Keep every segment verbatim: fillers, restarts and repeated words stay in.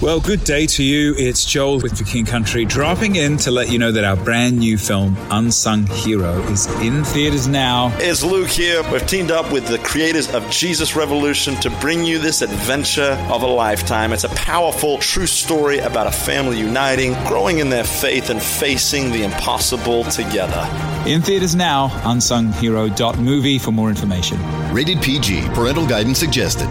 Well, good day to you. It's Joel with The King Country, dropping in to let you know that our brand new film, Unsung Hero, is in theaters now. It's Luke here. We've teamed up with the creators of Jesus Revolution to bring you this adventure of a lifetime. It's a powerful, true story about a family uniting, growing in their faith, and facing the impossible together. In theaters now, unsung hero dot movie for more information. Rated P G. Parental guidance suggested.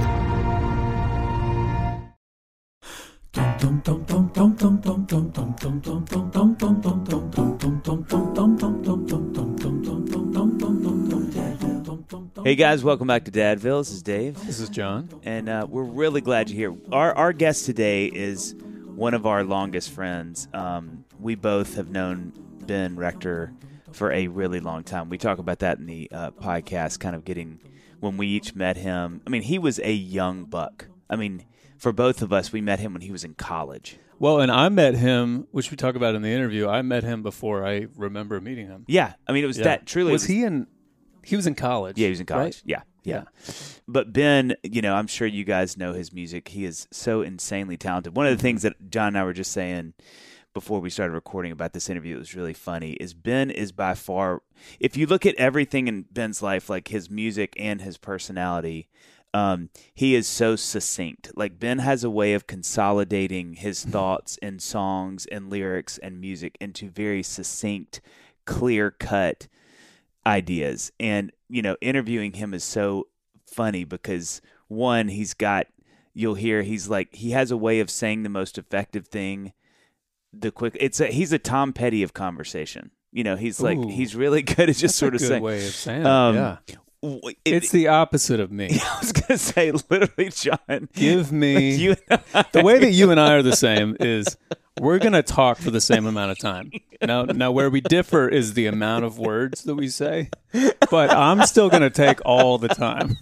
Hey guys, welcome back to Dadville. This is Dave. This is John. And uh, we're really glad you're here. Our our guest today is one of our longest friends. Um, we both have known Ben Rector for a really long time. We talk about that in the uh, podcast, kind of getting when we each met him. I mean, he was a young buck. I mean, for both of us, we met him when he was in college. Well, and I met him, which we talk about in the interview. I met him before I remember meeting him. Yeah, I mean, it was yeah. that truly. Was, was he in? He was in college. Yeah, he was in college. Right? Yeah, yeah, yeah. But Ben, you know, I'm sure you guys know his music. He is so insanely talented. One of the things that John and I were just saying before we started recording about this interview, it was really funny, is Ben is by far, if you look at everything in Ben's life, like his music and his personality, um, he is so succinct. Like Ben has a way of consolidating his thoughts and songs and lyrics and music into very succinct, clear-cut ideas. And, you know, interviewing him is so funny because, one, he's got, you'll hear, he's like, he has a way of saying the most effective thing the quick it's a, he's a Tom Petty of conversation. You know, he's like, Ooh, he's really good at just sort of good saying, way of saying um, it, yeah. It, it's the opposite of me. I was going to say, literally, John. Give me you the way that you and I are the same is we're going to talk for the same amount of time. Now, now where we differ is the amount of words that we say, but I'm still going to take all the time.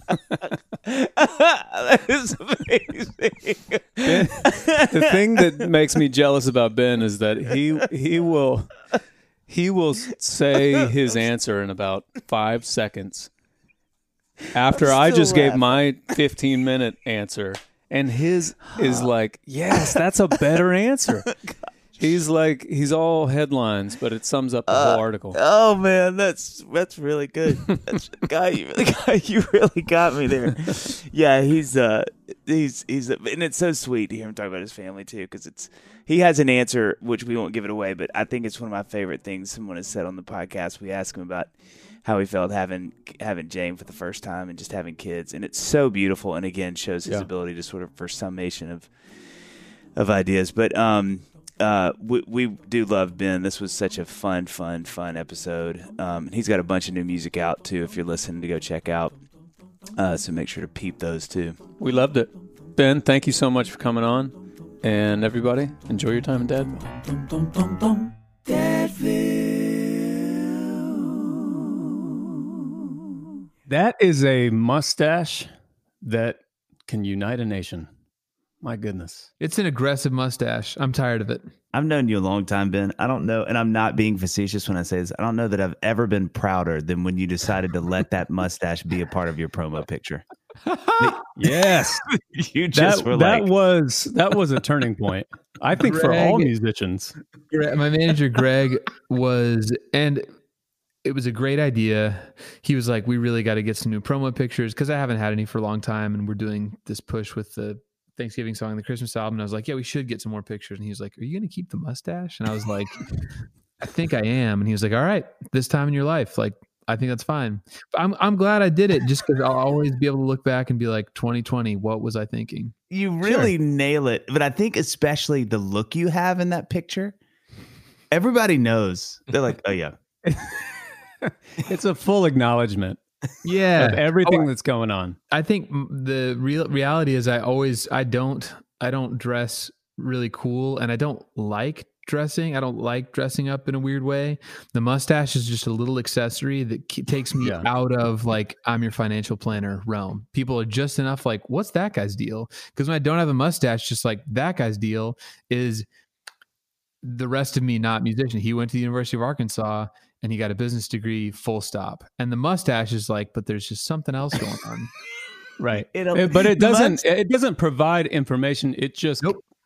That is amazing. Ben, the thing that makes me jealous about Ben is that he he will he will say his answer in about five seconds after I just laughing. gave my fifteen minute answer, and his is like, yes, that's a better answer. He's like, he's all headlines, but it sums up the uh, whole article. Oh man, that's that's really good. That's, guy, you, guy, you really got me there. Yeah, he's uh, he's he's, and it's so sweet to hear him talk about his family too, because it's he has an answer which we won't give it away, but I think it's one of my favorite things someone has said on the podcast. We asked him about how he felt having having Jane for the first time and just having kids, and it's so beautiful. And again, shows his yeah. ability to sort of for summation of of ideas, but um. Uh, we, we do love Ben. This was such a fun, fun, fun episode. Um, and he's got a bunch of new music out, too, if you're listening to go check out. Uh, so make sure to peep those, too. We loved it. Ben, thank you so much for coming on. And everybody, enjoy your time in Dadville. Dadville. That is a mustache that can unite a nation. My goodness. It's an aggressive mustache. I'm tired of it. I've known you a long time, Ben. I don't know, and I'm not being facetious when I say this, I don't know that I've ever been prouder than when you decided to let that mustache be a part of your promo picture. Yes. You just that, were that like... was that was a turning point. I think Greg, for all musicians. My manager, Greg, was, and it was a great idea. He was like, we really got to get some new promo pictures because I haven't had any for a long time, and we're doing this push with the Thanksgiving song, the Christmas album. And I was like, yeah, we should get some more pictures. And he was like, are you going to keep the mustache? And I was like, I think I am. And he was like, all right, this time in your life, like, I think that's fine. But I'm I'm glad I did it just because I'll always be able to look back and be like, twenty twenty, what was I thinking? You really Sure. nail it. But I think especially the look you have in that picture, everybody knows. They're like, oh, yeah. It's a full acknowledgement. Yeah. Of everything Oh, that's going on. I think the real reality is I always, I don't, I don't dress really cool, and I don't like dressing. I don't like dressing up in a weird way. The mustache is just a little accessory that ke- takes me Yeah. out of like, I'm your financial planner realm. People are just enough like, what's that guy's deal? Because when I don't have a mustache, just like that guy's deal is the rest of me, not musician. He went to the University of Arkansas and he got a business degree, full stop. And the mustache is like, but there's just something else going on. Right. It'll- It- but it the doesn't must- it doesn't provide information. It just Nope.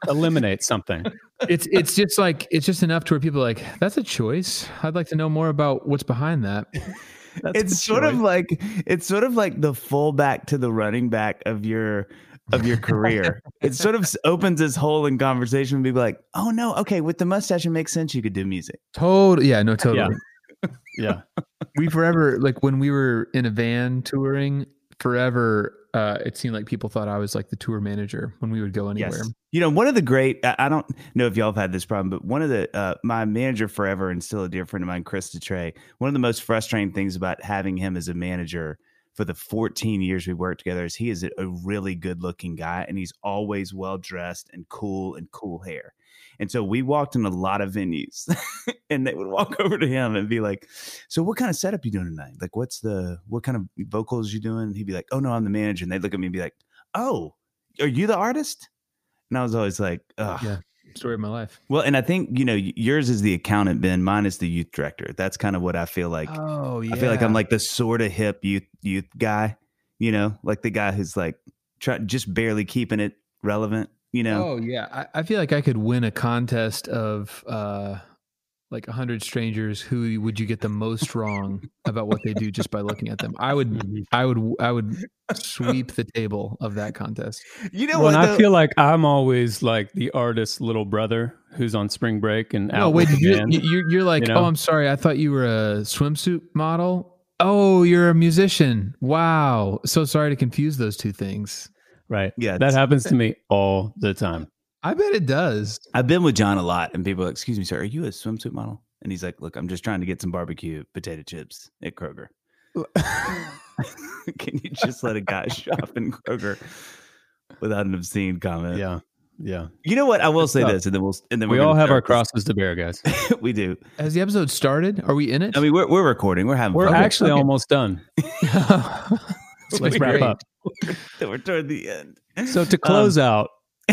eliminate something. It's it's just like it's just enough to where people are like, that's a choice. I'd like to know more about what's behind that. That's It's sort choice. of like it's sort of like the fullback to the running back of your of your career. It sort of opens this hole in conversation and people like, oh no, okay, with the mustache it makes sense you could do music. Totally, yeah, no, totally. yeah. We forever like when we were in a van touring. Forever, uh, it seemed like people thought I was like the tour manager when we would go anywhere. Yes. You know, one of the great, I I don't know if y'all have had this problem, but one of the, uh, my manager forever and still a dear friend of mine, Chris DeTrey, one of the most frustrating things about having him as a manager for the fourteen years we worked together is he is a, a really good looking guy and he's always well dressed and cool and cool hair. And so we walked in a lot of venues and they would walk over to him and be like, so what kind of setup you doing tonight? Like, what's the, what kind of vocals you doing? And he'd be like, oh no, I'm the manager. And they'd look at me and be like, oh, are you the artist? And I was always like, oh, Yeah, story of my life. well, and I think, you know, yours is the accountant, Ben, mine is the youth director. That's kind of what I feel like. Oh yeah, I feel like I'm like the sort of hip youth, youth guy, you know, like the guy who's like try, just barely keeping it relevant. You know, Oh yeah, I, I feel like I could win a contest of uh, like a hundred strangers. Who would you get the most wrong about what they do just by looking at them? I would, I would, I would sweep the table of that contest. you know Well, what? and I though? feel like I'm always like the artist's little brother who's on spring break and out. No, wait, with the you, band. you, you're, you're like, you know? oh, I'm sorry, I thought you were a swimsuit model. Oh, you're a musician. Wow, so sorry to confuse those two things. Right. Yeah, That it's- happens to me all the time. I bet it does. I've been with John a lot, and people are like, excuse me, sir, are you a swimsuit model? And he's like, look, I'm just trying to get some barbecue potato chips at Kroger. Can you just let a guy shop in Kroger without an obscene comment? Yeah. Yeah. You know what? I will say tough. this, and then we'll and then We we're all gonna have our start crosses to bear, guys. this. We do. Has the episode started? Are we in it? I mean, we're we're recording. We're having We're fun. actually okay. almost done. Let's Let's wrap great. up. We're toward the end. So to close out,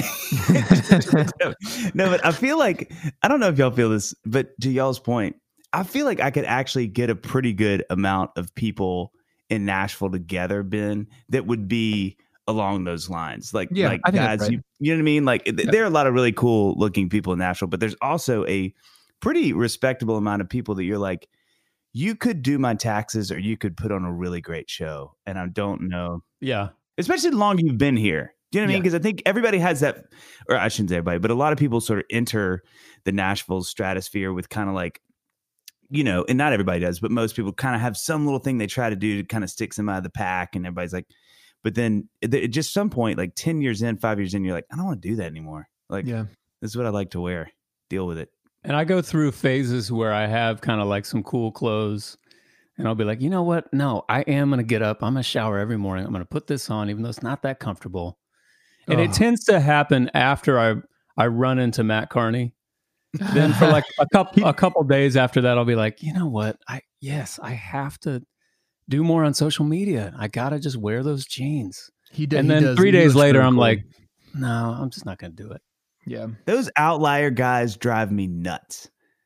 No, but I feel like I don't know if y'all feel this, but to y'all's point, I feel like I could actually get a pretty good amount of people in Nashville together, Ben, that would be along those lines. Like, Yeah, like I think guys, that's right. you, you know what I mean? Like, th- there are a lot of really cool looking people in Nashville, but there's also a pretty respectable amount of people that you're like, you could do my taxes or you could put on a really great show. And I don't know, yeah. especially the longer you've been here. Do you know what I mean? Yeah. Because I think everybody has that, or I shouldn't say everybody, but a lot of people sort of enter the Nashville stratosphere with kind of like, you know, and not everybody does, but most people kind of have some little thing they try to do to kind of stick them out of the pack. And everybody's like, but then at the- at just some point, like ten years in, five years in, you're like, I don't want to do that anymore. Like, Yeah. this is what I like to wear. Deal with it. And I go through phases where I have kind of like some cool clothes and I'll be like, you know what? No, I am going to get up. I'm going to shower every morning. I'm going to put this on, even though it's not that comfortable. And Oh. it tends to happen after I, I run into Matt Carney. Then for like a couple, a couple days after that, I'll be like, you know what? I, yes, I have to do more on social media. I got to just wear those jeans. He does, And he then does- three he days looks later, really I'm cool. like, no, I'm just not going to do it. yeah. Those outlier guys drive me nuts.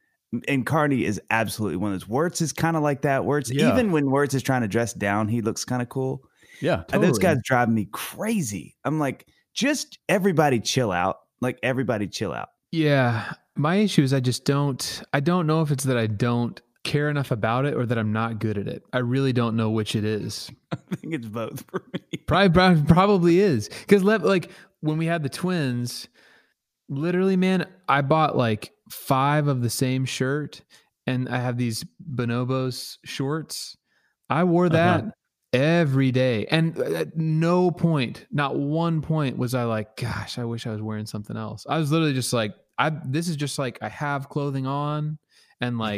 And Carney is absolutely one of those. Wirtz is kind of like that. Wirtz, Yeah. even when Wirtz is trying to dress down, he looks kind of cool. Yeah. And those Totally. guys drive me crazy. I'm like, just everybody chill out. Like, everybody chill out. Yeah. My issue is I just don't, I don't know if it's that I don't care enough about it or that I'm not good at it. I really don't know which it is. I think it's both for me. Probably, prob- probably is. Because like when we had the twins, literally, man, I bought like five of the same shirt and I have these bonobos shorts. I wore that Uh-huh. every day. And at no point, not one point was I like, gosh, I wish I was wearing something else. I was literally just like, I, this is just like, I have clothing on and like,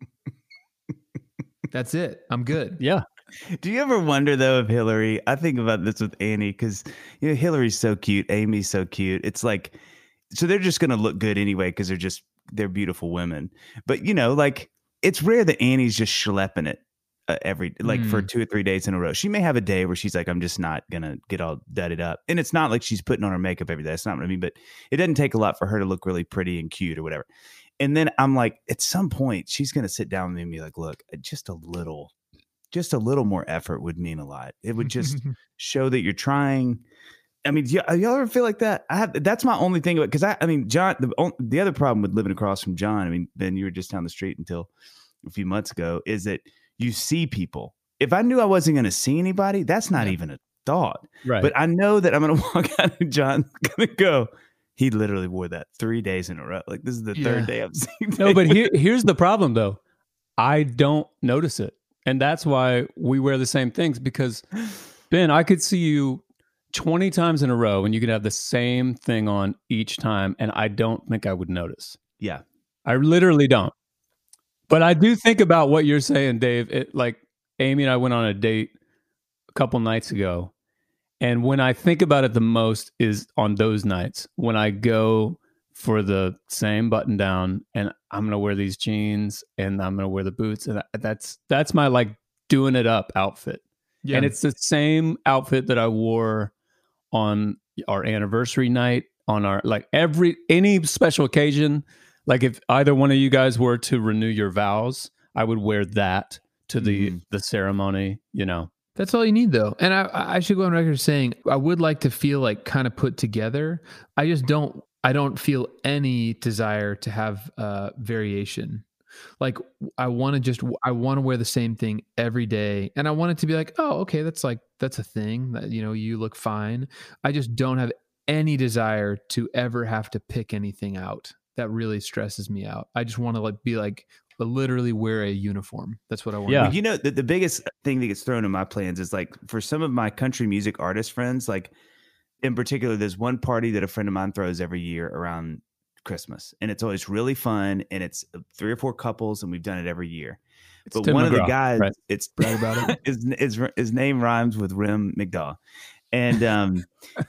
that's it. I'm good. Yeah. Do you ever wonder, though, if Hillary, I think about this with Annie, because, you know, Hillary's so cute. Amy's so cute. It's like, so they're just going to look good anyway because they're just, they're beautiful women. But, you know, like, it's rare that Annie's just schlepping it uh, every, like for Mm. two or three days in a row. She may have a day where she's like, I'm just not going to get all dudded up. And it's not like she's putting on her makeup every day. That's not what I mean. But it doesn't take a lot for her to look really pretty and cute or whatever. And then I'm like, at some point, she's going to sit down with me and be like, look, just a little, just a little more effort would mean a lot. It would just show that you're trying. I mean, do y- y'all ever feel like that? I have. That's my only thing about because I, I mean, John. The on- the other problem with living across from John, I mean, Ben, you were just down the street until a few months ago, is that you see people. If I knew I wasn't going to see anybody, that's not yeah. even a thought. Right. But I know that I'm going to walk out and John's going to go. He literally wore that three days in a row. Like this is the yeah. third day I've seen. No, but here, here's the problem though. I don't notice it, and that's why we wear the same things. Because Ben, I could see you twenty times in a row, and you could have the same thing on each time, and I don't think I would notice. Yeah, I literally don't. But I do think about what you're saying, Dave. It, like Amy and I went on a date a couple nights ago. And when I think about it the most is on those nights when I go for the same button down and I'm going to wear these jeans and I'm going to wear the boots. And that's, that's my like doing it up outfit. Yeah. And it's the same outfit that I wore on our anniversary night, on our, like every, any special occasion. Like if either one of you guys were to renew your vows, I would wear that to the, mm. the ceremony, you know. That's all you need, though. And I, I should go on record saying I would like to feel like kind of put together. I just don't. I don't feel any desire to have uh, variation. Like I want to just. I want to wear the same thing every day, and I want it to be like, oh, okay, that's like that's a thing that you know you look fine. I just don't have any desire to ever have to pick anything out. That really stresses me out. I just want to like be like. But literally wear a uniform. That's what I want. Yeah. Well, you know, the, the biggest thing that gets thrown in my plans is like for some of my country music artist friends, like in particular, there's one party that a friend of mine throws every year around Christmas. And it's always really fun. And it's three or four couples and we've done it every year. It's but Tim one McGraw, of the guys, right. it's right about it. his, his, his name rhymes with Rem McDaw. And, um,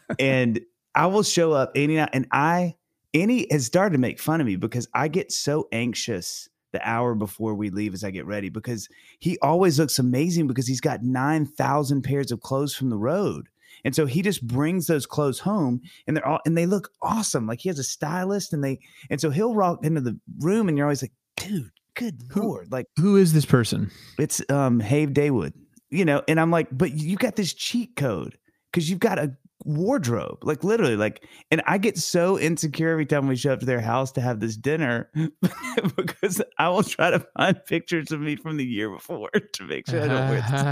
and I will show up Annie and I, Annie has started to make fun of me because I get so anxious the hour before we leave as I get ready, because he always looks amazing because he's got nine thousand pairs of clothes from the road. And so he just brings those clothes home and they're all, and they look awesome. Like he has a stylist and they, and so he'll walk into the room and you're always like, dude, good Lord. Like, who is this person? It's um Have Daywood, you know? And I'm like, but you got this cheat code because you've got a wardrobe, like literally, like, and I get so insecure every time we show up to their house to have this dinner because I will try to find pictures of me from the year before to make sure I don't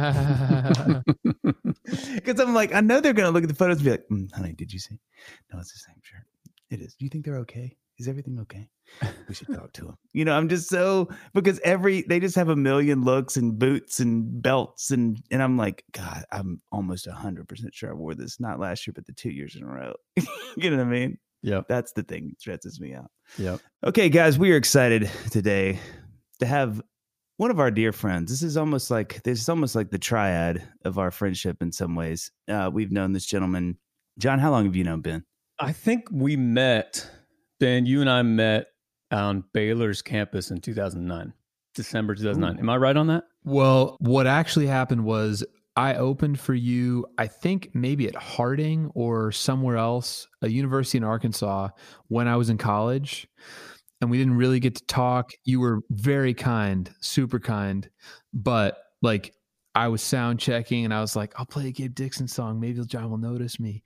wear this. Because I'm like, I know they're gonna look at the photos and be like, mm, honey, did you see? No, it's the same shirt. It is. Do you think they're okay? Is everything okay? We should talk to them. You know, I'm just so, because every, they just have a million looks and boots and belts. And, and I'm like, God, I'm almost a hundred percent sure I wore this, not last year, but the two years in a row. You know what I mean? Yeah. That's the thing that stresses me out. Yeah. Okay, guys, we are excited today to have one of our dear friends. This is almost like, this is almost like the triad of our friendship in some ways. Uh, we've known this gentleman. John, how long have you known Ben? I think we met, Ben, you and I met on Baylor's campus in two thousand nine, December two thousand nine. Ooh. Am I right on that? Well, what actually happened was I opened for you, I think maybe at Harding or somewhere else, a university in Arkansas, when I was in college. And we didn't really get to talk. You were very kind, super kind. But like, I was sound checking and I was like, I'll play a Gabe Dixon song. Maybe John will notice me.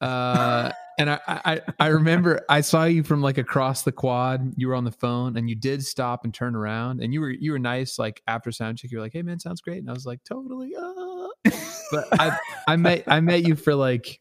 Uh, and I, I, I remember I saw you from like across the quad. You were on the phone and you did stop and turn around and you were, you were nice. Like after sound check, you were like, hey man, sounds great. And I was like, totally. Uh. But I, I met, I met you for like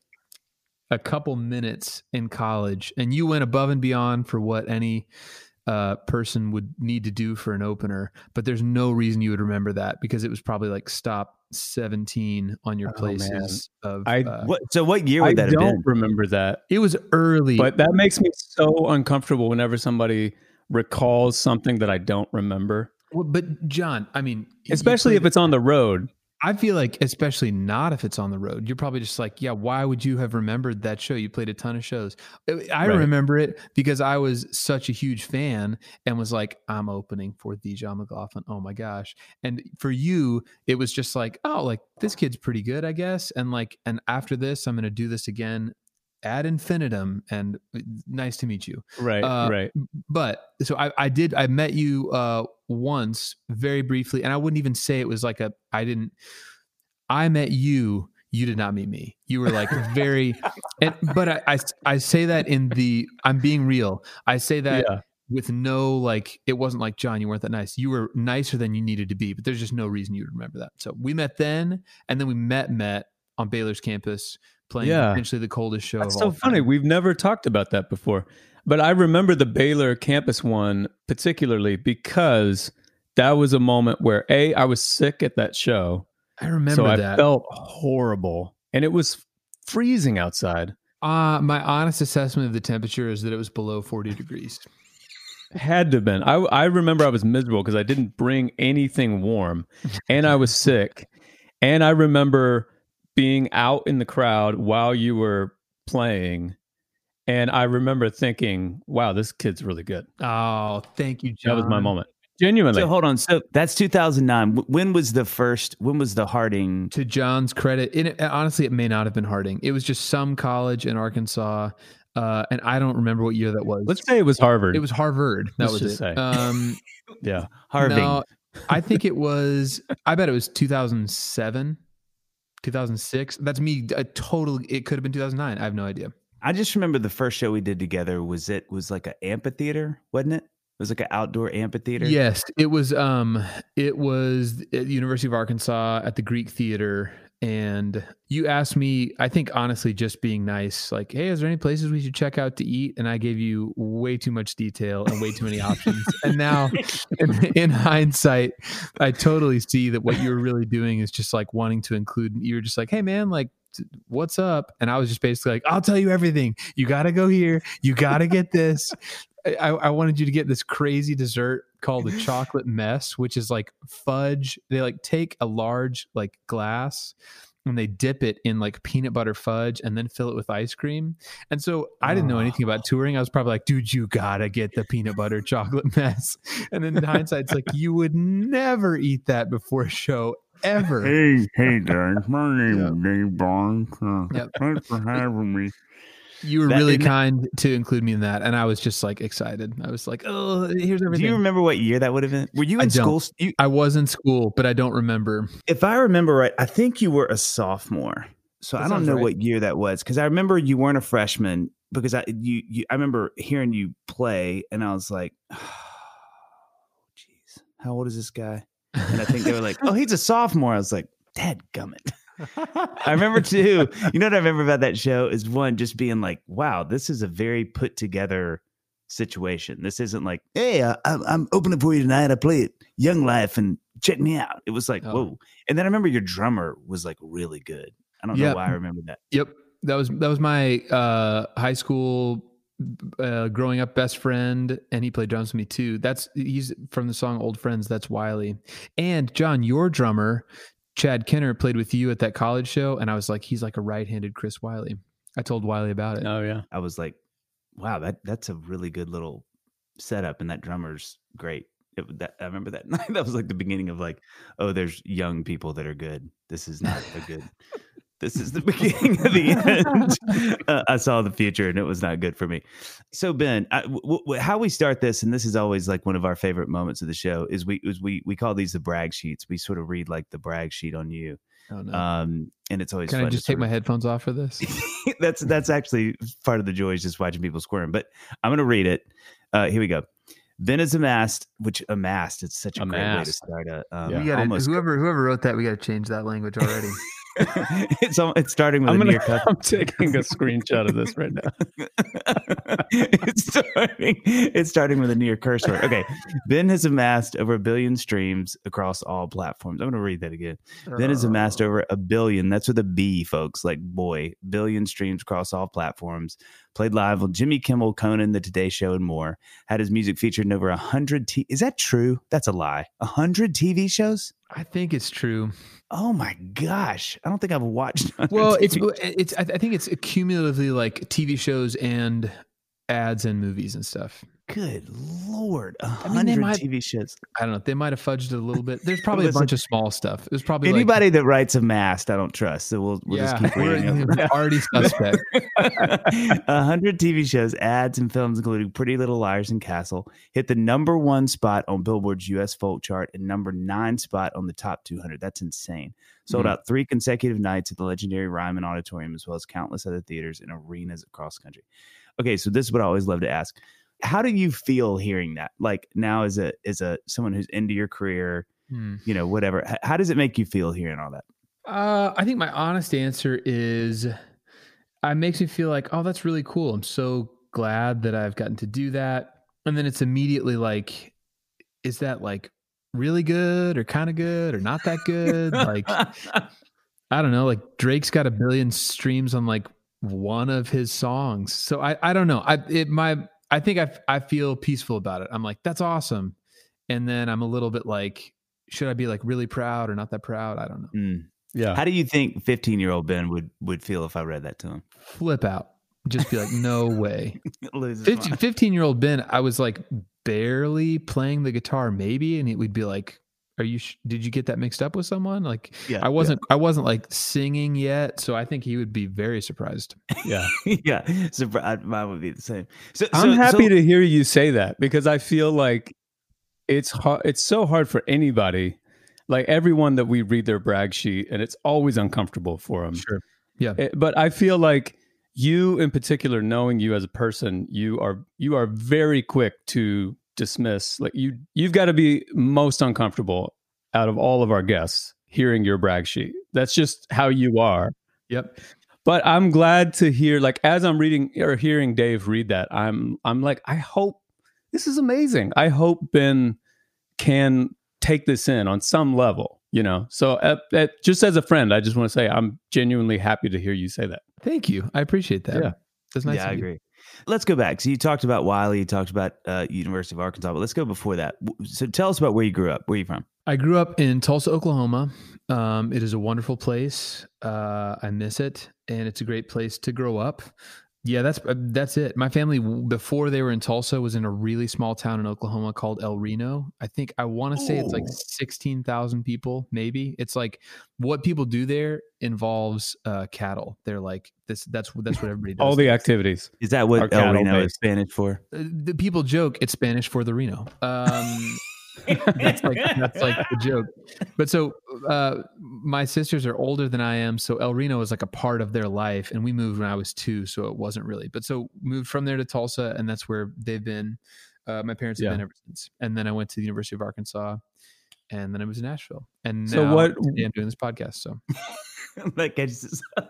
a couple minutes in college and you went above and beyond for what any uh, person would need to do for an opener, but there's no reason you would remember that because it was probably like stop seventeen on your places. Oh, of I, uh, what, so what year would I that have been? I don't remember that. It was early, but that makes me so uncomfortable whenever somebody recalls something that I don't remember. Well, but John, I mean, especially if it's on the road. I feel like, especially not if it's on the road, you're probably just like, yeah, why would you have remembered that show? You played a ton of shows. I right. remember it because I was such a huge fan and was like, I'm opening for the John McLaughlin. Oh my gosh. And for you, it was just like, oh, like this kid's pretty good, I guess. And like, and after this, I'm going to do this again ad infinitum, and nice to meet you. Right. Uh, right. But so I, I did, I met you uh, once very briefly, and I wouldn't even say it was like a, I didn't, I met you, you did not meet me. You were like very, and, but I, I, I say that in the, I'm being real. I say that Yeah. with no, like, it wasn't like, John, you weren't that nice. You were nicer than you needed to be, but there's just no reason you would remember that. So we met then, and then we met, met on Baylor's campus playing Yeah. potentially the coldest show That's of so all funny. time. We've never talked about that before. But I remember the Baylor campus one particularly because that was a moment where, A, I was sick at that show. I remember so I that. felt horrible. And it was freezing outside. Uh, my honest assessment of the temperature is that it was below forty degrees. Had to have been. I, I remember I was miserable because I didn't bring anything warm. And I was sick. And I remember being out in the crowd while you were playing. And I remember thinking, wow, this kid's really good. Oh, thank you, John. That was my moment. Genuinely. So hold on. So that's two thousand nine. When was the first? When was the Harding? To John's credit, it, honestly, it may not have been Harding. It was just some college in Arkansas, uh, and I don't remember what year that was. Let's say it was Harvard. It was Harvard. That Let's was just it. say. Um, yeah. Harving. no, I think it was. I bet it was two thousand seven, two thousand six. That's me. I totally. It could have been two thousand nine. I have no idea. I just remember the first show we did together was it was like an amphitheater, wasn't it? It was like an outdoor amphitheater. Yes, it was. Um, it was at the University of Arkansas at the Greek Theater, and you asked me. I think honestly, just being nice, like, "Hey, is there any places we should check out to eat?" And I gave you way too much detail and way too many options. And now, in, in hindsight, I totally see that what you were really doing is just like wanting to include. You were just like, "Hey, man, like." What's up? And I was just basically like, I'll tell you everything. You got to go here. You got to get this. I, I wanted you to get this crazy dessert called a chocolate mess, which is like fudge. They like take a large like glass and they dip it in like peanut butter fudge and then fill it with ice cream. And so I didn't know anything about touring. I was probably like, dude, you gotta get the peanut butter chocolate mess. And then in hindsight, it's like, you would never eat that before a show ever. Hey, hey, guys. My name Yep. is Dave Barnes. Uh, Yep. Thanks for having me. You were That- really and that- kind to include me in that. And I was just like excited. I was like, oh, here's Do everything. you remember what year that would have been? Were you I in don't. school? You, I was in school, but I don't remember. if I remember right, I think you were a sophomore. So That I don't sounds know right. what year that was because I remember you weren't a freshman because I you, you I remember hearing you play and I was like, oh, jeez, how old is this guy? And I think they were like, oh, he's a sophomore. I was like, dadgummit. I remember too. You know what I remember about that show is one just being like, wow, this is a very put together situation. This isn't like, hey, uh, I'm, I'm opening for you tonight. I play at Young Life and check me out. It was like, Oh. whoa. And then I remember your drummer was like really good. I don't Yep. know why I remember that. Yep. That was that was my uh, high school uh, growing up best friend, and he played drums with me too. That's he's from the song Old Friends. That's Wiley. And John, your drummer, Chad Kenner, played with you at that college show, and I was like, he's like a right-handed Chris Wiley. I told Wiley about it. Oh, yeah. I was like, wow, that that's a really good little setup, and that drummer's great. It, that, I remember that night. That was like the beginning of like, oh, there's young people that are good. This is not a good. This is the beginning of the end. Uh, I saw the future, and it was not good for me. So Ben, I, w- w- how we start this, and this is always like one of our favorite moments of the show, is we is we we call these the brag sheets. We sort of read like the brag sheet on you, Oh, no. um, and it's always Can fun I to just take sort my of- headphones off for this? that's that's actually part of the joy is just watching people squirm. But I'm going to read it. Uh, here we go. Ben is amassed, which amassed. It's such a great way to Amassed. start a um, Yeah. We gotta, almost. whoever whoever wrote that, we got to change that language already. it's al- it's starting with I'm, a gonna, near cut. I'm taking a screenshot of this right now. it's starting. It's starting with a near curse word. Okay, Ben has amassed over a billion streams across all platforms. I'm going to read that again. Ben has amassed over a billion. That's with a B, folks. Like boy, billion streams across all platforms. Played live on Jimmy Kimmel, Conan, The Today Show, and more. Had his music featured in over a hundred. T- Is that true? That's a lie. A hundred T V shows. I think it's true. Oh my gosh! I don't think I've watched. one hundred Well, it's T V it's. I I think it's cumulatively like T V shows and ads and movies and stuff. Good Lord. A I mean, they hundred might- T V shows. I don't know. They might have fudged it a little bit. There's probably a Listen, bunch of small stuff. It was probably Anybody that writes a mast, I don't trust. So we'll, we'll like, just yeah, keep reading. we're already suspect. A hundred T V shows, ads, and films, including Pretty Little Liars and Castle, hit the number one spot on Billboard's U S folk chart and number nine spot on the top two hundred. That's insane. Sold Mhm. out three consecutive nights at the legendary Ryman Auditorium, as well as countless other theaters and arenas across the country. Okay, so this is what I always love to ask. How do you feel hearing that? Like now as a as a someone who's into your career, Hmm. you know, whatever. H- How does it make you feel hearing all that? Uh, I think my honest answer is, it makes me feel like, oh, that's really cool. I'm so glad that I've gotten to do that. And then it's immediately like, is that like really good or kind of good or not that good? Like, I don't know. Like Drake's got a billion streams on like one of his songs. So I, I don't know. I, it, my, I think I, I feel peaceful about it. I'm like, that's awesome. And then I'm a little bit like, should I be like really proud or not that proud? I don't know. Mm. Yeah. How do you think fifteen year old Ben would would feel if I read that to him? Flip out. Just be like, no way. Lose his fifteen, mind. fifteen year old Ben, I was like barely playing the guitar maybe. And it would be like, are you, sh- did you get that mixed up with someone? Like Yeah, I wasn't, I wasn't like singing yet. So I think he would be very surprised. Yeah. yeah, so I- mine would be the same. So I'm so- happy so- to hear you say that because I feel like it's hard, it's so hard for anybody, like everyone that we read their brag sheet, and it's always uncomfortable for them. Sure. Yeah. It- but I feel like you, in particular, knowing you as a person, you are you are very quick to dismiss. Like you, you've got to be most uncomfortable out of all of our guests hearing your brag sheet. That's just how you are. Yep. But I'm glad to hear, like, as I'm reading or hearing Dave read that, I'm I'm like, I hope this is amazing. I hope Ben can take this in on some level, you know? So at, at, just as a friend, I just want to say I'm genuinely happy to hear you say that. Thank you. I appreciate that. Yeah. That's nice. yeah, of I you. agree. Let's go back. So you talked about Wiley, you talked about uh, University of Arkansas, but let's go before that. So tell us about where you grew up. Where are you from? I grew up in Tulsa, Oklahoma. Um, it is a wonderful place. Uh, I miss it, and it's a great place to grow up. Yeah, that's uh, that's it. My family, before they were in Tulsa, was in a really small town in Oklahoma called El Reno. I think I want to say it's like Oh. sixteen thousand people, maybe. It's like what people do there involves uh, cattle. They're like this. That's that's what everybody does. All the activities. Is that Our what El cattle Reno is based. Spanish for? Uh, the people joke it's Spanish for the Reno. Um, that's like that's like the joke. But so uh, my sisters are older than I am, so El Reno is like a part of their life, and we moved when I was two, so it wasn't really. But so moved from there to Tulsa, and that's where they've been. Uh, my parents have Yeah. been ever since. And then I went to the University of Arkansas, and then I was in Nashville. And So now what- today I'm doing this podcast. So That catches us.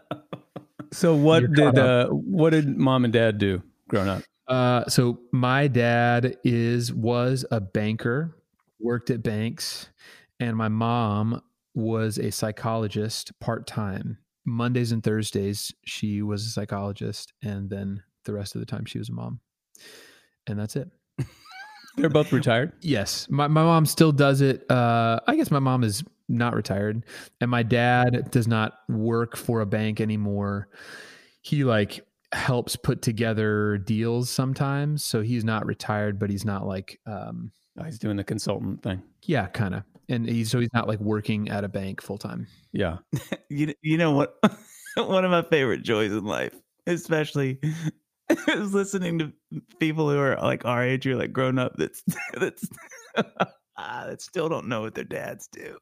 So what You're did caught uh, what did mom and dad do growing up? Uh, so my dad is was a banker, worked at banks, and my mom was a psychologist part time. Mondays and Thursdays, she was a psychologist, and then the rest of the time, she was a mom. And that's it. They're both retired. Yes, my my mom still does it. Uh, I guess my mom is not retired, and my dad does not work for a bank anymore. He like helps put together deals sometimes, so he's not retired, but he's not like, um, Oh, he's doing the consultant thing. yeah, kind of. And he's so he's not like working at a bank full time. Yeah. You, you know what? One of my favorite joys in life, especially, is listening to people who are like our age, who are like grown up. That's that's ah, that still don't know what their dads do.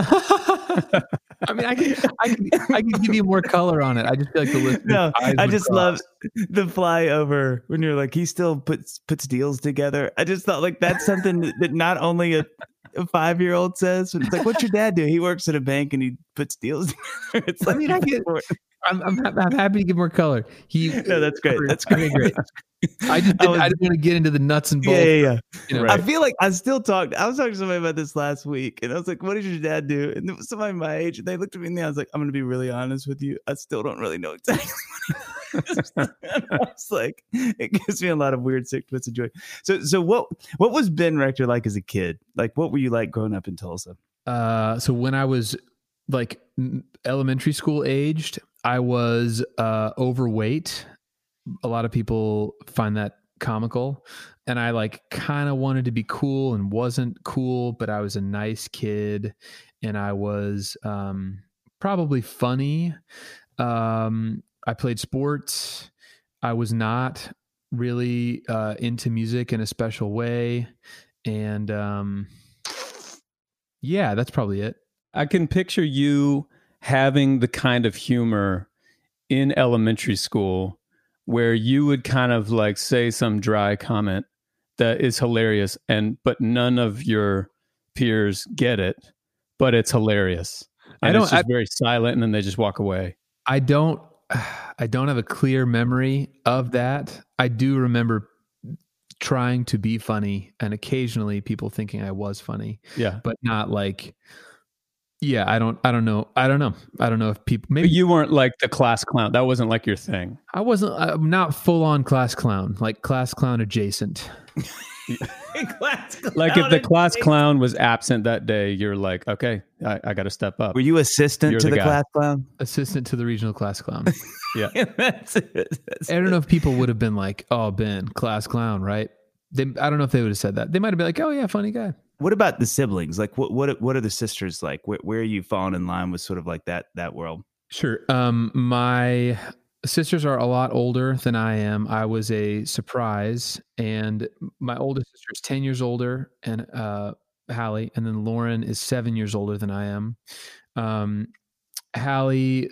I mean, I can, I can, I can give you more color on it. I just feel like the listeners' No, eyes I would just cross. love the flyover when you're like, he still puts puts deals together. I just thought like that's something that, that not only a, a five year old says, but it's like, what's your dad do? He works at a bank and he puts deals together. It's I like, mean, I get- I'm, I'm, ha- I'm happy to give more color. He, no, that's great. That's Okay, great. great. I just I didn't, was- I didn't want to get into the nuts and bolts. Yeah, yeah, yeah. You know, I feel like I still talked. I was talking to somebody about this last week, and I was like, "What does your dad do?" And there was somebody my age, and they looked at me and I was like, "I'm going to be really honest with you. I still don't really know exactly what he does." And I was like, it gives me a lot of weird sick twists of joy. So, so what? What was Ben Rector like as a kid? Like, what were you like growing up in Tulsa? Uh, so when I was like m- elementary school aged, I was uh, overweight. A lot of people find that comical, and I like kind of wanted to be cool and wasn't cool, but I was a nice kid, and I was um, probably funny. Um, I played sports. I was not really uh, into music in a special way, and um, yeah, that's probably it. I can picture you having the kind of humor in elementary school where you would kind of like say some dry comment that is hilarious, and but none of your peers get it, but it's hilarious. And I don't. It's just I, very silent, and then they just walk away. I don't. I don't have a clear memory of that. I do remember trying to be funny, and occasionally people thinking I was funny. Yeah, but not like. Yeah, I don't. I don't know. I don't know. I don't know if people. Maybe but you weren't like the class clown. That wasn't like your thing. I wasn't. I'm not full on class clown. Like class clown adjacent. class clown Like if the class adjacent. clown was absent that day, you're like, okay, I, I got to step up. Were you assistant You're to the the, guy. class clown? Assistant to the regional class clown. Yeah. That's it. That's I don't know if people would have been like, "Oh, Ben, class clown," right? They, I don't know if they would have said that. They might have been like, "Oh yeah, funny guy." What about the siblings? Like, what what what are the sisters like? Where, where are you falling in line with sort of like that that world? Sure. Um, my sisters are a lot older than I am. I was a surprise, and my oldest sister is ten years older, and uh, Hallie, and then Lauren is seven years older than I am. Um, Hallie,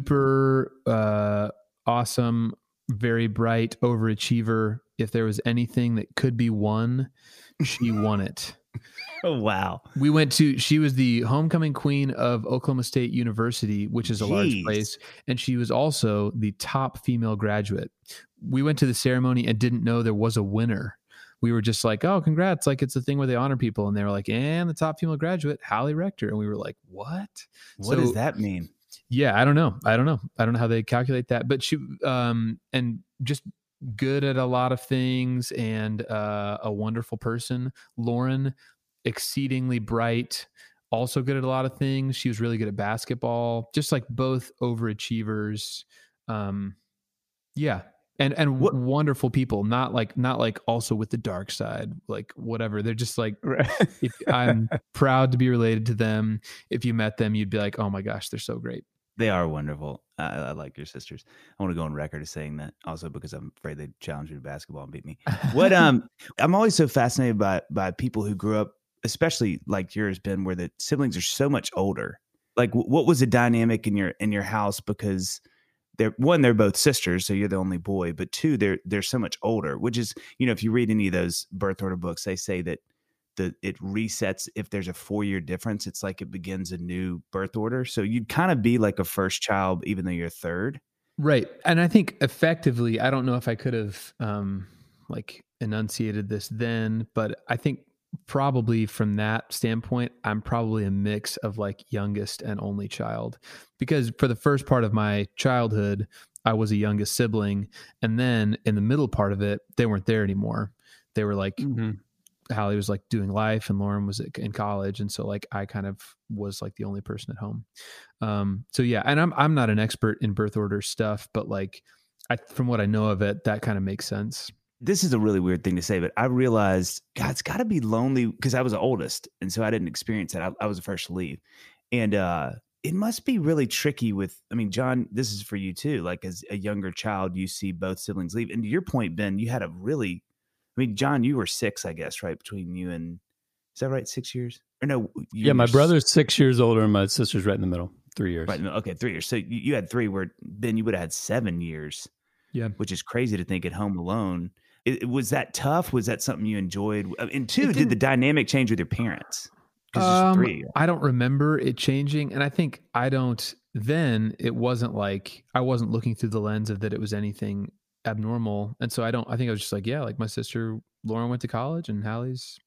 super uh, awesome, very bright, overachiever. If there was anything that could be won, she won it. Oh wow! We went to, she was the homecoming queen of Oklahoma State University, which is a large Jeez. place. And she was also the top female graduate. We went to the ceremony and didn't know there was a winner. We were just like, oh, congrats. Like it's a thing where they honor people. And they were like, and the top female graduate, Hallie Rector. And we were like, what? What So, does that mean? Yeah, I don't know. I don't know. I don't know how they calculate that, but she, um, and just good at a lot of things and uh, a wonderful person. Lauren, exceedingly bright, also good at a lot of things. She was really good at basketball, just like both overachievers. Um, yeah. And, and What- wonderful people, not like, not like also with the dark side, like whatever. They're just like, if, I'm proud to be related to them. If you met them, you'd be like, oh my gosh, they're so great. They are wonderful. I, I like your sisters. I want to go on record as saying that, also because I'm afraid they'd challenge me to basketball and beat me. What um, I'm always so fascinated by by people who grew up, especially like yours, Ben, where the siblings are so much older. Like, w- what was the dynamic in your in your house? Because they're one, they're both sisters, so you're the only boy. But two, they're they're so much older. Which is, you know, if you read any of those birth order books, they say that the it resets if there's a four year difference. It's like it begins a new birth order. So you'd kind of be like a first child, even though you're third. Right. And I think effectively, I don't know if I could have um, like enunciated this then, but I think probably from that standpoint, I'm probably a mix of like youngest and only child, because for the first part of my childhood, I was a youngest sibling. And then in the middle part of it, they weren't there anymore. They were like, Mm-hmm. Hallie was like doing life and Lauren was in college. And so like, I kind of was like the only person at home. Um, so yeah, and I'm, I'm not an expert in birth order stuff, but like I, from what I know of it, that kind of makes sense. This is a really weird thing to say, but I realized, God, it's got to be lonely because I was the oldest. And so I didn't experience it. I, I was the first to leave. And uh, it must be really tricky with, I mean, John, this is for you too. Like as a younger child, you see both siblings leave. And to your point, Ben, you had a really, I mean, John, you were six, I guess, right? Between you and, is that right? Six years? Or no? You Yeah, my were brother's six years older, and my sister's right in the middle, three years. Right. No, okay. Three years. So you, you had three where Ben, you would have had seven years. Yeah. Which is crazy to think at home alone. It, it- was that tough? Was that something you enjoyed? And two, It did didn't- the dynamic change with your parents? 'Cause Um, there's three. I don't remember it changing. And I think I don't, then it wasn't like, I wasn't looking through the lens of that it was anything abnormal. And so I don't, I think I was just like, yeah, like my sister Lauren went to college and Hallie's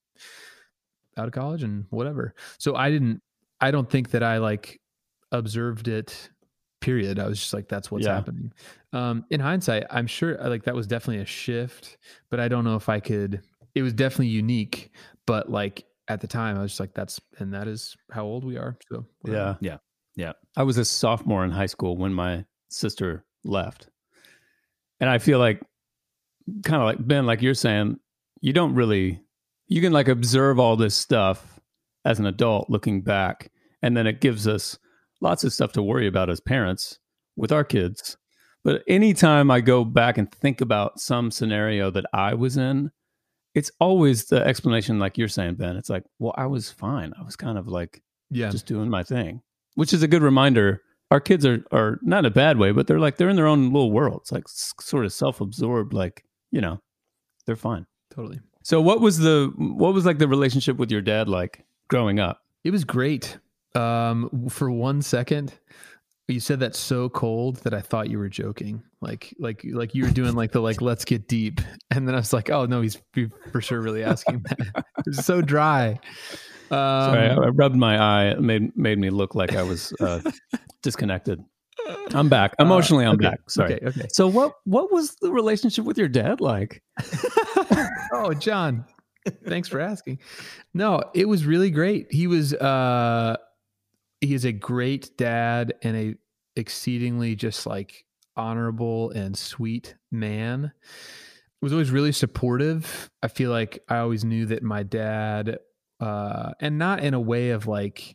out of college and whatever. So I didn't, I don't think that I like observed it, period. I was just like, that's what's Yeah. happening. Um, in hindsight, I'm sure like that was definitely a shift, but I don't know if I could, it was definitely unique, but like at the time I was just like, that's, and that is how old we are. So whatever. Yeah. Yeah. I was a sophomore in high school when my sister left. And I feel like kind of like Ben, like you're saying, you don't really, you can like observe all this stuff as an adult looking back, and then it gives us lots of stuff to worry about as parents with our kids. But anytime I go back and think about some scenario that I was in, it's always the explanation like you're saying, Ben. It's like, well, I was fine. I was kind of like Yeah. just doing my thing, which is a good reminder. Our kids are, are not in a bad way, but they're like, they're in their own little world. It's like s- sort of self-absorbed, like, you know, they're fine. Totally. So what was the, what was like the relationship with your dad like growing up? It was great. Um, for one second, you said that so cold that I thought you were joking. Like, like, like you were doing like the, like, let's get deep. And then I was like, oh no, he's for sure really asking that. It was so dry. Um, Sorry, I, I rubbed my eye. It made, made me look like I was uh, disconnected. I'm back. Emotionally, I'm okay, back. Sorry. Okay. Okay. So what, what was the relationship with your dad like? Oh, John, thanks for asking. No, it was really great. He was, uh, he is a great dad and a exceedingly just like honorable and sweet man. Was always really supportive. I feel like I always knew that my dad, uh, and not in a way of like,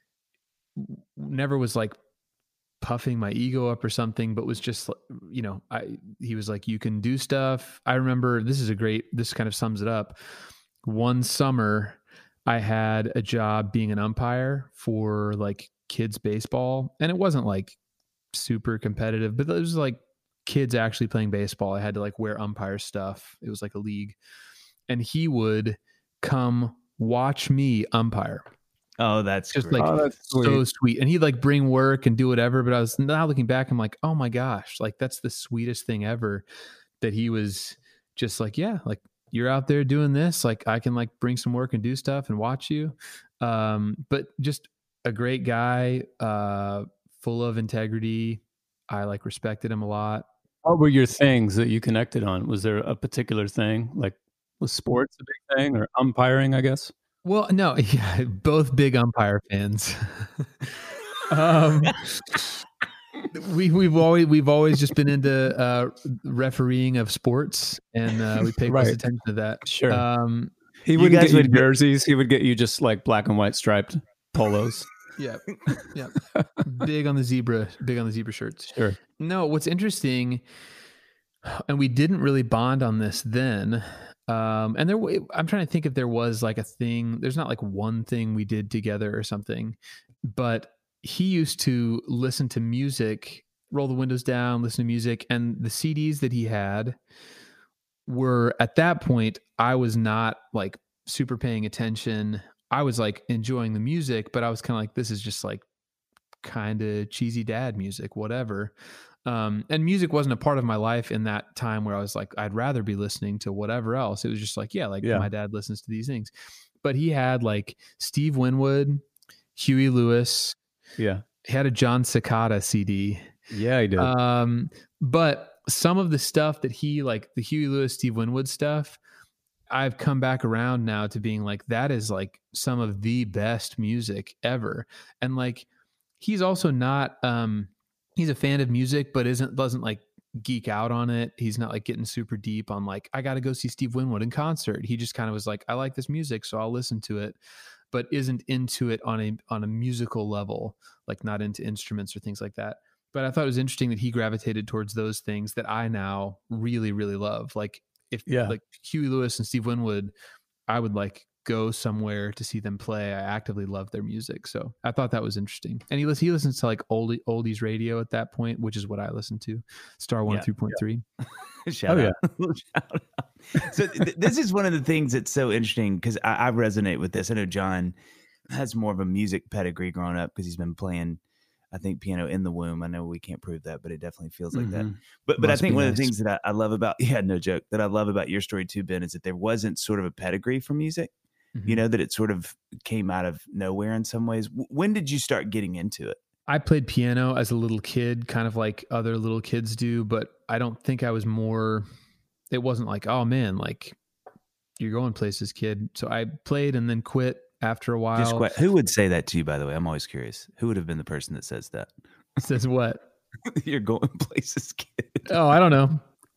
never was like puffing my ego up or something, but was just, you know, I, he was like, you can do stuff. I remember, this is a great, this kind of sums it up. One summer I had a job being an umpire for like kids baseball, and it wasn't like super competitive, but it was like kids actually playing baseball. I had to like wear umpire stuff. It was like a league, and he would come watch me umpire. Oh, that's Just great. like Oh, that's so sweet. sweet. And he'd like bring work and do whatever. But I was now looking back, I'm like, oh my gosh, like that's the sweetest thing ever, that he was just like, yeah, like you're out there doing this. Like I can like bring some work and do stuff and watch you. Um, but just a great guy, uh, full of integrity. I like respected him a lot. What were your things that you connected on? Was there a particular thing? Like, was sports a big thing, or umpiring, I guess? Well, no, yeah, both big umpire fans. um, we we've always we've always just been into uh, refereeing of sports, and uh, we pay close Right. attention to that. Sure. Um, He You wouldn't guys get you would get- jerseys. He would get you just like black and white striped polos. yeah, yeah. Big on the zebra. Big on the zebra shirts. Sure. No, what's interesting, and we didn't really bond on this then. Um, and there, w- I'm trying to think if there was like a thing. There's not like one thing we did together or something, but he used to listen to music, roll the windows down, listen to music, and the C Ds that he had were at that point, I was not like super paying attention. I was like enjoying the music, but I was kind of like, this is just like kind of cheesy dad music, whatever. Um, and music wasn't a part of my life in that time where I was like, I'd rather be listening to whatever else. It was just like, yeah, like Yeah. my dad listens to these things. But he had like Steve Winwood, Huey Lewis, Yeah. he had a John Cicada C D. Yeah, he did. Um, but some of the stuff that he like, the Huey Lewis, Steve Winwood stuff, I've come back around now to being like, that is like some of the best music ever. And like, he's also not, um, he's a fan of music, but isn't, doesn't like geek out on it. He's not like getting super deep on like, I got to go see Steve Winwood in concert. He just kind of was like, I like this music, so I'll listen to it, but isn't into it on a, on a musical level, like not into instruments or things like that. But I thought it was interesting that he gravitated towards those things that I now really, really love. Like if Yeah. like Huey Lewis and Steve Winwood, I would like go somewhere to see them play. I actively love their music. So I thought that was interesting. And he, lis- he listens to like oldie, oldies radio at that point, which is what I listen to. Star one oh three point three. Shout Oh, out. Shout out. So th- this is one of the things that's so interesting because I, I resonate with this. I know John has more of a music pedigree growing up because he's been playing, I think, piano in the womb. I know we can't prove that, but it definitely feels like that. Mhm. But but I Must think be one of the nice. things that I, I love about, yeah, no joke, that I love about your story too, Ben, is that there wasn't sort of a pedigree for music, you know, that it sort of came out of nowhere in some ways. W- When did you start getting into it? I played piano as a little kid, kind of like other little kids do, but I don't think I was more, it wasn't like, oh man, like you're going places, kid. So I played and then quit after a while. Just quite, who would say that to you, by the way? I'm always curious. Who would have been the person that says that? Says what? You're going places, kid. Oh, I don't know.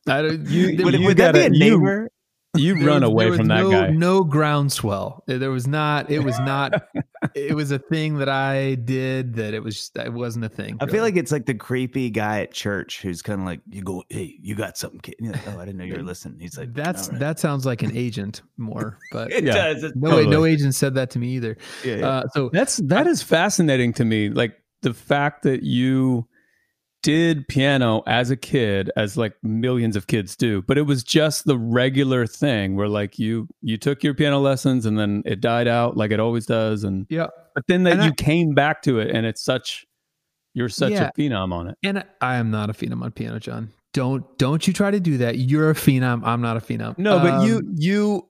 I don't, You, there- Would, you would that be gotta- a you- neighbor? You there run was- away there was from that no, guy. No groundswell. There was not. It was not. It was a thing that I did. That it was. It wasn't a thing. I really. feel like it's like the creepy guy at church who's kind of like, you go, hey, you got something, kid. And you're like, oh, I didn't know you were listening. He's like, that's "All right." that sounds like an agent more, but It Yeah. does. It's no, totally. no agent said that to me either. Yeah, yeah. Uh, so That's that is fascinating to me. Like the fact that you did piano as a kid, as like millions of kids do, but it was just the regular thing where like you you took your piano lessons and then it died out like it always does, and yeah, but then that And you I- came back to it, and it's such you're such Yeah. a phenom on it. and I am not a phenom on piano, John. Don't don't you try to do that. You're a phenom. I'm not a phenom. No, but Um, you you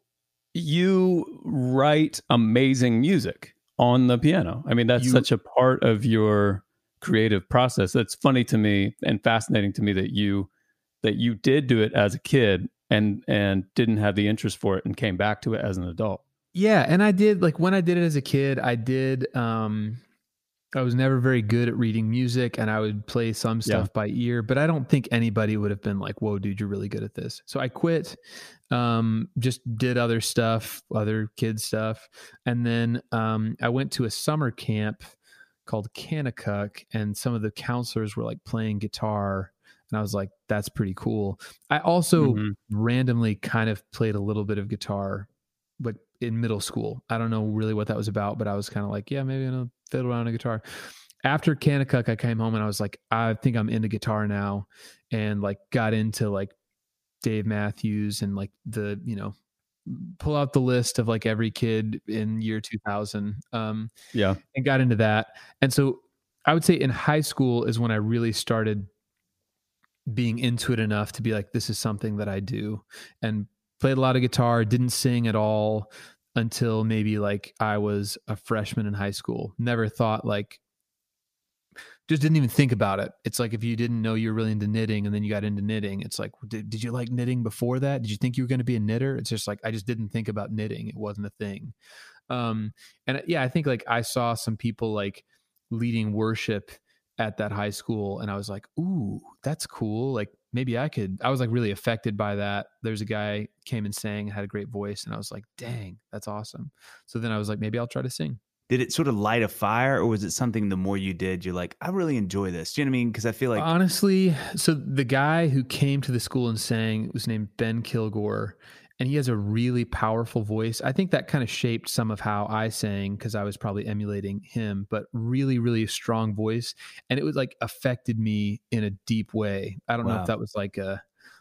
you write amazing music on the piano. I mean, that's You- such a part of your creative process. That's funny to me and fascinating to me that you that you did do it as a kid and and didn't have the interest for it and came back to it as an adult. Yeah, and I did like when I did it as a kid, I did um I was never very good at reading music, and I would play some stuff by ear, but I don't think anybody would have been like, "Whoa, dude, you're really good at this." So I quit, um just did other stuff, other kid stuff. And then um I went to a summer camp called Kanakuk, and some of the counselors were like playing guitar, and I was like, that's pretty cool. I also Mhm. randomly kind of played a little bit of guitar like in middle school. I don't know really what that was about, but I was kind of like, yeah, maybe I'm gonna fiddle around on a guitar. After Kanakuk, I came home and I was like, I think I'm into guitar now, and like got into like Dave Matthews and like the, you know, pull out the list of like every kid in year two thousand. Um, Yeah. and got into that. And so I would say in high school is when I really started being into it enough to be like, this is something that I do, and played a lot of guitar, didn't sing at all until maybe like I was a freshman in high school. Never thought like, just didn't even think about it. It's like if you didn't know you were really into knitting and then you got into knitting, it's like, did, did you like knitting before that? Did you think you were going to be a knitter? It's just like, I just didn't think about knitting. It wasn't a thing. Um, and yeah, I think like I saw some people like leading worship at that high school, and I was like, ooh, that's cool. Like maybe I could, I was like really affected by that. There's a guy came and sang and had a great voice, and I was like, dang, that's awesome. So then I was like, maybe I'll try to sing. Did it sort of light a fire, or was it something the more you did, you're like, I really enjoy this? Do you know what I mean? Because I feel like Honestly, so the guy who came to the school and sang was named Ben Kilgore, and he has a really powerful voice. I think that kind of shaped some of how I sang because I was probably emulating him, but really, really strong voice. And it was like affected me in a deep way. I don't know Wow. if that was like a,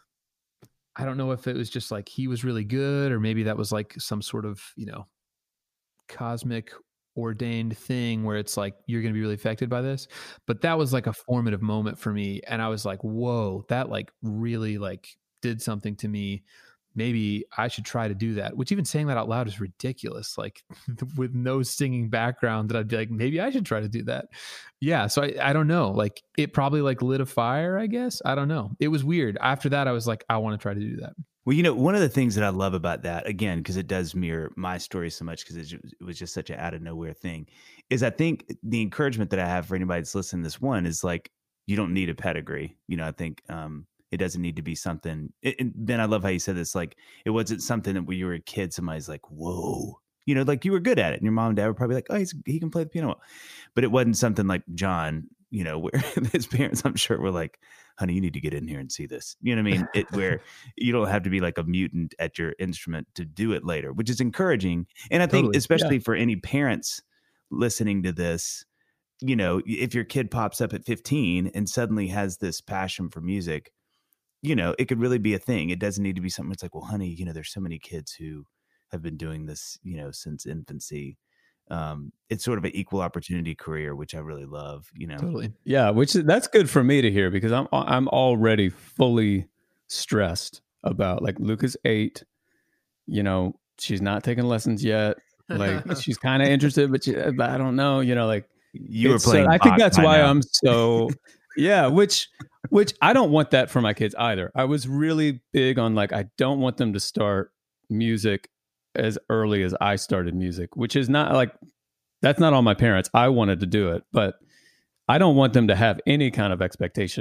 I don't know if it was just like he was really good, or maybe that was like some sort of, you know, cosmic ordained thing where it's like you're going to be really affected by this. But that was like a formative moment for me, and I was like, whoa, that like really like did something to me. Maybe I should try to do that, which even saying that out loud is ridiculous. Like with no singing background, that I'd be like, maybe I should try to do that. Yeah. So I, I don't know, like it probably like lit a fire, I guess. I don't know. It was weird. After that, I was like, I want to try to do that. Well, you know, one of the things that I love about that, again, because it does mirror my story so much, because it was just such an out of nowhere thing, is I think the encouragement that I have for anybody that's listening to this one is like, you don't need a pedigree. You know, I think um, it doesn't need to be something. It, and Ben, I love how you said this. Like, it wasn't something that when you were a kid, somebody's like, whoa, you know, like you were good at it. And your mom and dad were probably like, oh, he's, he can play the piano. But it wasn't something like John, you know, where his parents, I'm sure, were like, honey, you need to get in here and see this. You know what I mean? It where you don't have to be like a mutant at your instrument to do it later, which is encouraging. And I think Totally. especially Yeah. for any parents listening to this, you know, if your kid pops up at fifteen and suddenly has this passion for music, you know, it could really be a thing. It doesn't need to be something that's like, well, honey, you know, there's so many kids who have been doing this, you know, since infancy. Um, it's sort of an equal opportunity career, which I really love, you know. Totally. Yeah, which is, that's good for me to hear because I'm I'm already fully stressed about like Luca's eight, you know, she's not taking lessons yet. Like she's kind of interested, but, she, but I don't know, you know, like You were it's, uh, playing. I think Bach that's by why now. I'm so yeah, which which I don't want that for my kids either. I was really big on like I don't want them to start music as early as I started music, which is not like that's not on my parents. I wanted to do it, but I don't want them to have any kind of expectation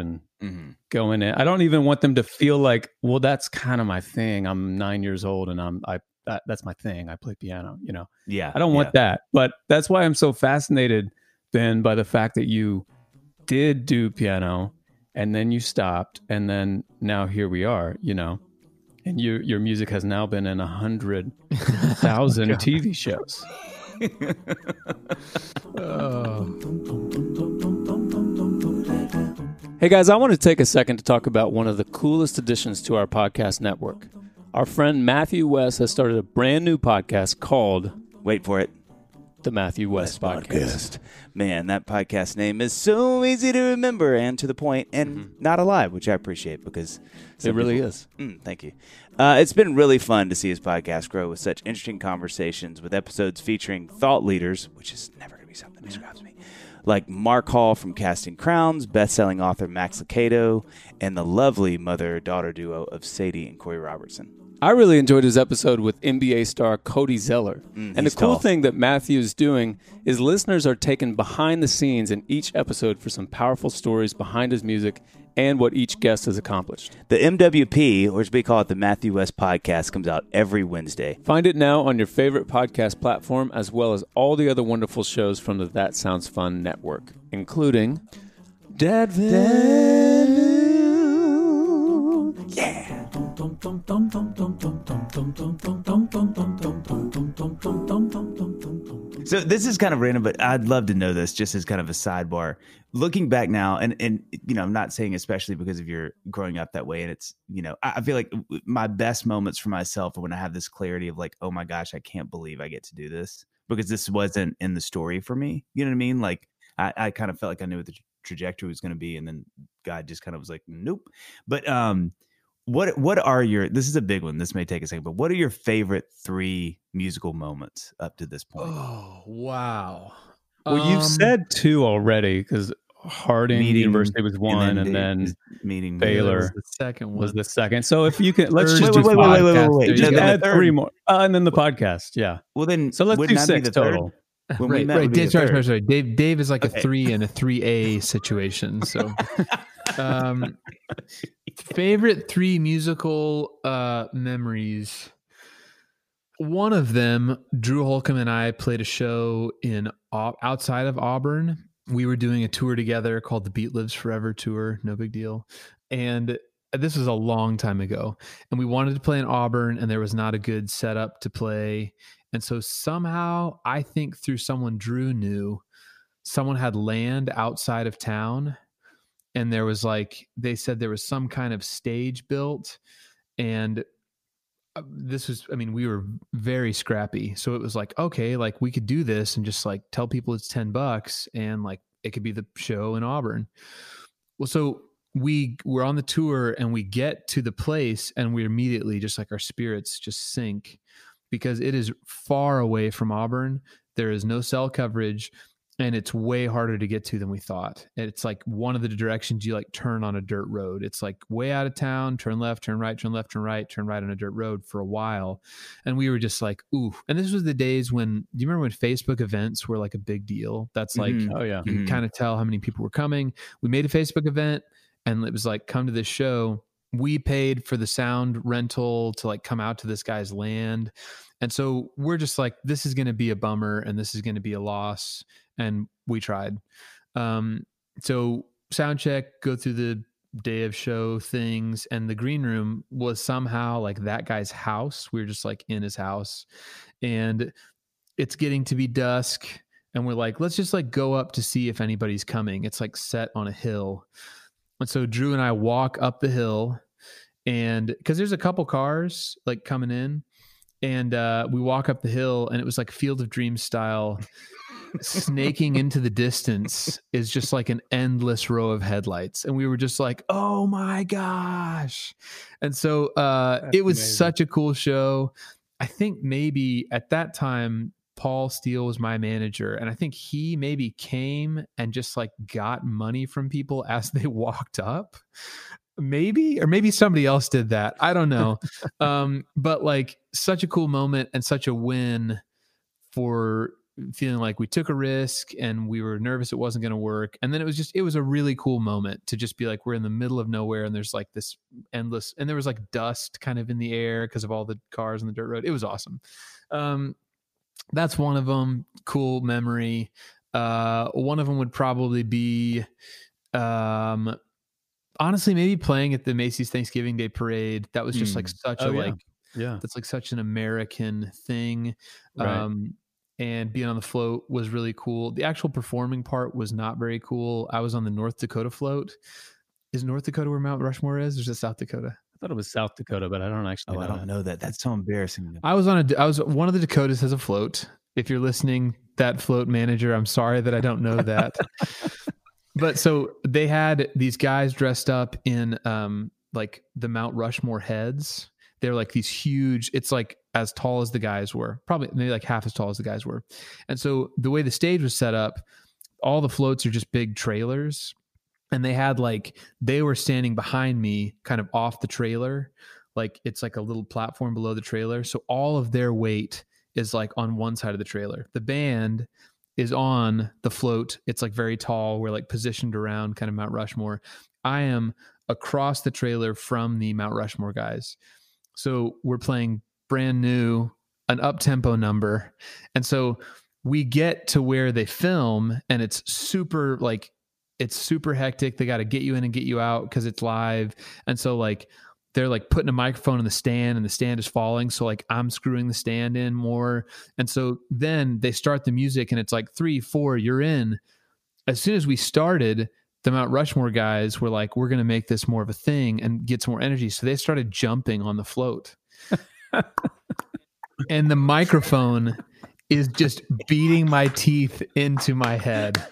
mm-hmm. going in. I don't even want them to feel like, well, that's kind of my thing. I'm nine years old and I'm I that, that's my thing. I play piano. You know. Yeah. I don't want yeah. that. But that's why I'm so fascinated, Ben, by the fact that you did do piano and then you stopped and then now here we are. You know. And your your music has now been in a hundred thousand T V shows. Oh. Hey guys, I want to take a second to talk about one of the coolest additions to our podcast network. Our friend Matthew West has started a brand new podcast called, wait for it, The Matthew West, West podcast. podcast. Man, that podcast name is so easy to remember and to the point and mm-hmm. not a lie, which I appreciate because it really people, is. Mm, thank you. Uh, it's been really fun to see his podcast grow with such interesting conversations with episodes featuring thought leaders, which is never going to be something that describes me, like Mark Hall from Casting Crowns, best-selling author Max Lucado, and the lovely mother-daughter duo of Sadie and Corey Robertson. I really enjoyed his episode with N B A star Cody Zeller. Mm, and the cool tall. thing that Matthew is doing is listeners are taken behind the scenes in each episode for some powerful stories behind his music and what each guest has accomplished. The M W P, or as we call it, the Matthew West Podcast, comes out every Wednesday. Find it now on your favorite podcast platform, as well as all the other wonderful shows from the That Sounds Fun network, including Dadville. Yeah. So this is kind of random, but I'd love to know this just as kind of a sidebar. Looking back now, and, and you know, I'm not saying especially because of your growing up that way. And it's, you know, I, I feel like my best moments for myself are when I have this clarity of like, oh my gosh, I can't believe I get to do this because this wasn't in the story for me. You know what I mean? Like I, I kind of felt like I knew what the trajectory was going to be. And then God just kind of was like, nope. But, um, What what are your, this is a big one, this may take a second, but what are your favorite three musical moments up to this point? Oh, wow. Well, um, you've said two already because Harding Meeting, University was one, and then, and then meeting Baylor was the second one. was the second. So if you can, let's Third- just Wait, do wait, wait, five. wait, wait, wait, wait. There you Just go. add Third. three more. Uh, and then the podcast, yeah. Well, then, So let's wouldn't do that be six the third? total. When we right, met right. would be Dave, the sorry, third. sorry, sorry. Dave, Dave is like Okay. a three and a three A situation. So, um, favorite three musical uh, memories. One of them, Drew Holcomb and I played a show in outside of Auburn. We were doing a tour together called the Beat Lives Forever tour. No big deal. And this was a long time ago. And we wanted to play in Auburn, and there was not a good setup to play. And so somehow, I think through someone Drew knew, someone had land outside of town. And there was like, they said there was some kind of stage built. And this was, I mean, we were very scrappy. So it was like, okay, like we could do this and just like tell people it's ten bucks and like it could be the show in Auburn. Well, so we were on the tour and we get to the place and we immediately just like our spirits just sink because it is far away from Auburn. There is no cell coverage. And it's way harder to get to than we thought. It's like one of the directions you like turn on a dirt road. It's like way out of town, turn left, turn right, turn left, turn right, turn right on a dirt road for a while. And we were just like, ooh. And this was the days when, do you remember when Facebook events were like a big deal? That's like, Mhm. Oh, yeah. you Mhm. could kind of tell how many people were coming. We made a Facebook event and it was like, come to this show. We paid for the sound rental to like come out to this guy's land. And so we're just like, this is going to be a bummer and this is going to be a loss. And we tried. Um, so sound check, go through the day of show things. And the green room was somehow like that guy's house. We were just like in his house and it's getting to be dusk. And we're like, let's just like go up to see if anybody's coming. It's like set on a hill. And so Drew and I walk up the hill and because there's a couple cars like coming in and uh, we walk up the hill and it was like Field of Dreams style. Snaking into the distance is just like an endless row of headlights. And we were just like, oh my gosh. And so uh, it was amazing. such a cool show. I think maybe at that time, Paul Steele was my manager. And I think he maybe came and just like got money from people as they walked up. Maybe, or maybe somebody else did that. I don't know. um, but like such a cool moment and such a win for feeling like we took a risk and we were nervous it wasn't going to work. And then it was just, it was a really cool moment to just be like, we're in the middle of nowhere and there's like this endless, and there was like dust kind of in the air because of all the cars on the dirt road. It was awesome. Um, that's one of them. Cool memory. Uh, one of them would probably be, um, honestly, maybe playing at the Macy's Thanksgiving Day Parade. That was just mm. like such oh, a, yeah. like, yeah, that's like such an American thing. Right. Um, and being on the float was really cool. The actual performing part was not very cool. I was on the North Dakota float. Is North Dakota where Mount Rushmore is, or is it South Dakota? I thought it was South Dakota, but I don't actually Oh, know I don't that. know that. That's so embarrassing. I was on a, I was, one of the Dakotas has a float. If you're listening, that float manager, I'm sorry that I don't know that. But so they had these guys dressed up in um, like the Mount Rushmore heads. They're like these huge, it's like as tall as the guys were, probably maybe like half as tall as the guys were. And so the way the stage was set up, all the floats are just big trailers. And they had like, they were standing behind me kind of off the trailer. Like it's like a little platform below the trailer. So all of their weight is like on one side of the trailer. The band is on the float. It's like very tall. We're like positioned around kind of Mount Rushmore. I am across the trailer from the Mount Rushmore guys. So we're playing brand new, an up-tempo number. And so we get to where they film and it's super like, it's super hectic. They got to get you in and get you out because it's live. And so like, they're like putting a microphone in the stand and the stand is falling. So like I'm screwing the stand in more. And so then they start the music and it's like three, four, you're in. As soon as we started, the Mount Rushmore guys were like, we're going to make this more of a thing and get some more energy. So they started jumping on the float. And the microphone is just beating my teeth into my head.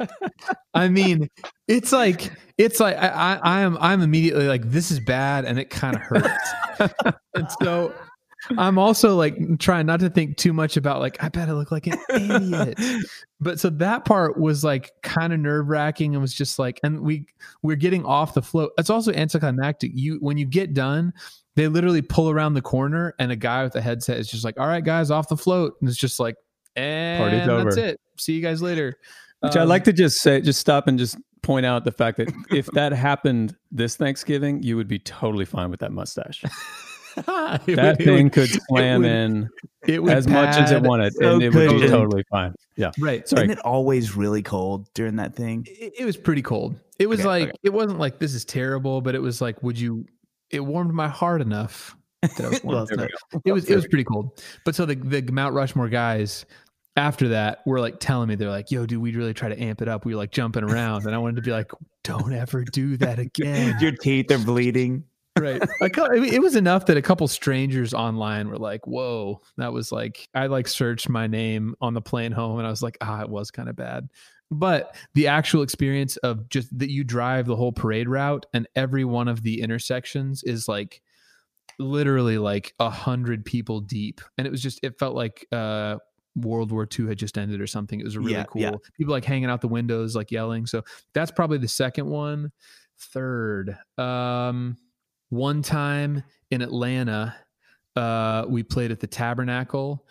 I mean, it's like, it's like, I, I, I am, I'm immediately like, this is bad. And it kind of hurts. And so I'm also like trying not to think too much about like, I bet I look like an idiot. But so that part was like kind of nerve wracking and was just like, and we, we're getting off the float. It's also anticlimactic. You, when you get done, they literally pull around the corner and a guy with a headset is just like, all right, guys, off the float. And it's just like, and Party's over. That's it. See you guys later. Which um, I'd like to just say, just stop and just point out the fact that if that happened this Thanksgiving, you would be totally fine with that mustache. That would, thing would, could slam it would, in it would as much as it wanted, so and it would be good. totally fine. Yeah, right. Sorry. Isn't it always really cold during that thing? It, it was pretty cold. It was Okay, like, okay. it wasn't like, this is terrible, but it was like, would you, it warmed my heart enough that I was warm. Well, So there it was, it was pretty cold. But so the, the Mount Rushmore guys, after that, were like telling me, they're like, yo, dude, we'd really try to amp it up. We were like jumping around. And I wanted to be like, don't ever do that again. Your teeth are bleeding. Right. Like, I mean, it was enough that a couple strangers online were like, whoa, that was like, I like searched my name on the plane home and I was like, ah, it was kind of bad. But the actual experience of just that you drive the whole parade route and every one of the intersections is like literally like a hundred people deep. And it was just, it felt like, uh, World War Two had just ended or something. It was really Yeah, cool. yeah. People like hanging out the windows, like yelling. So that's probably the second one. Third, um, one time in Atlanta, uh, we played at the Tabernacle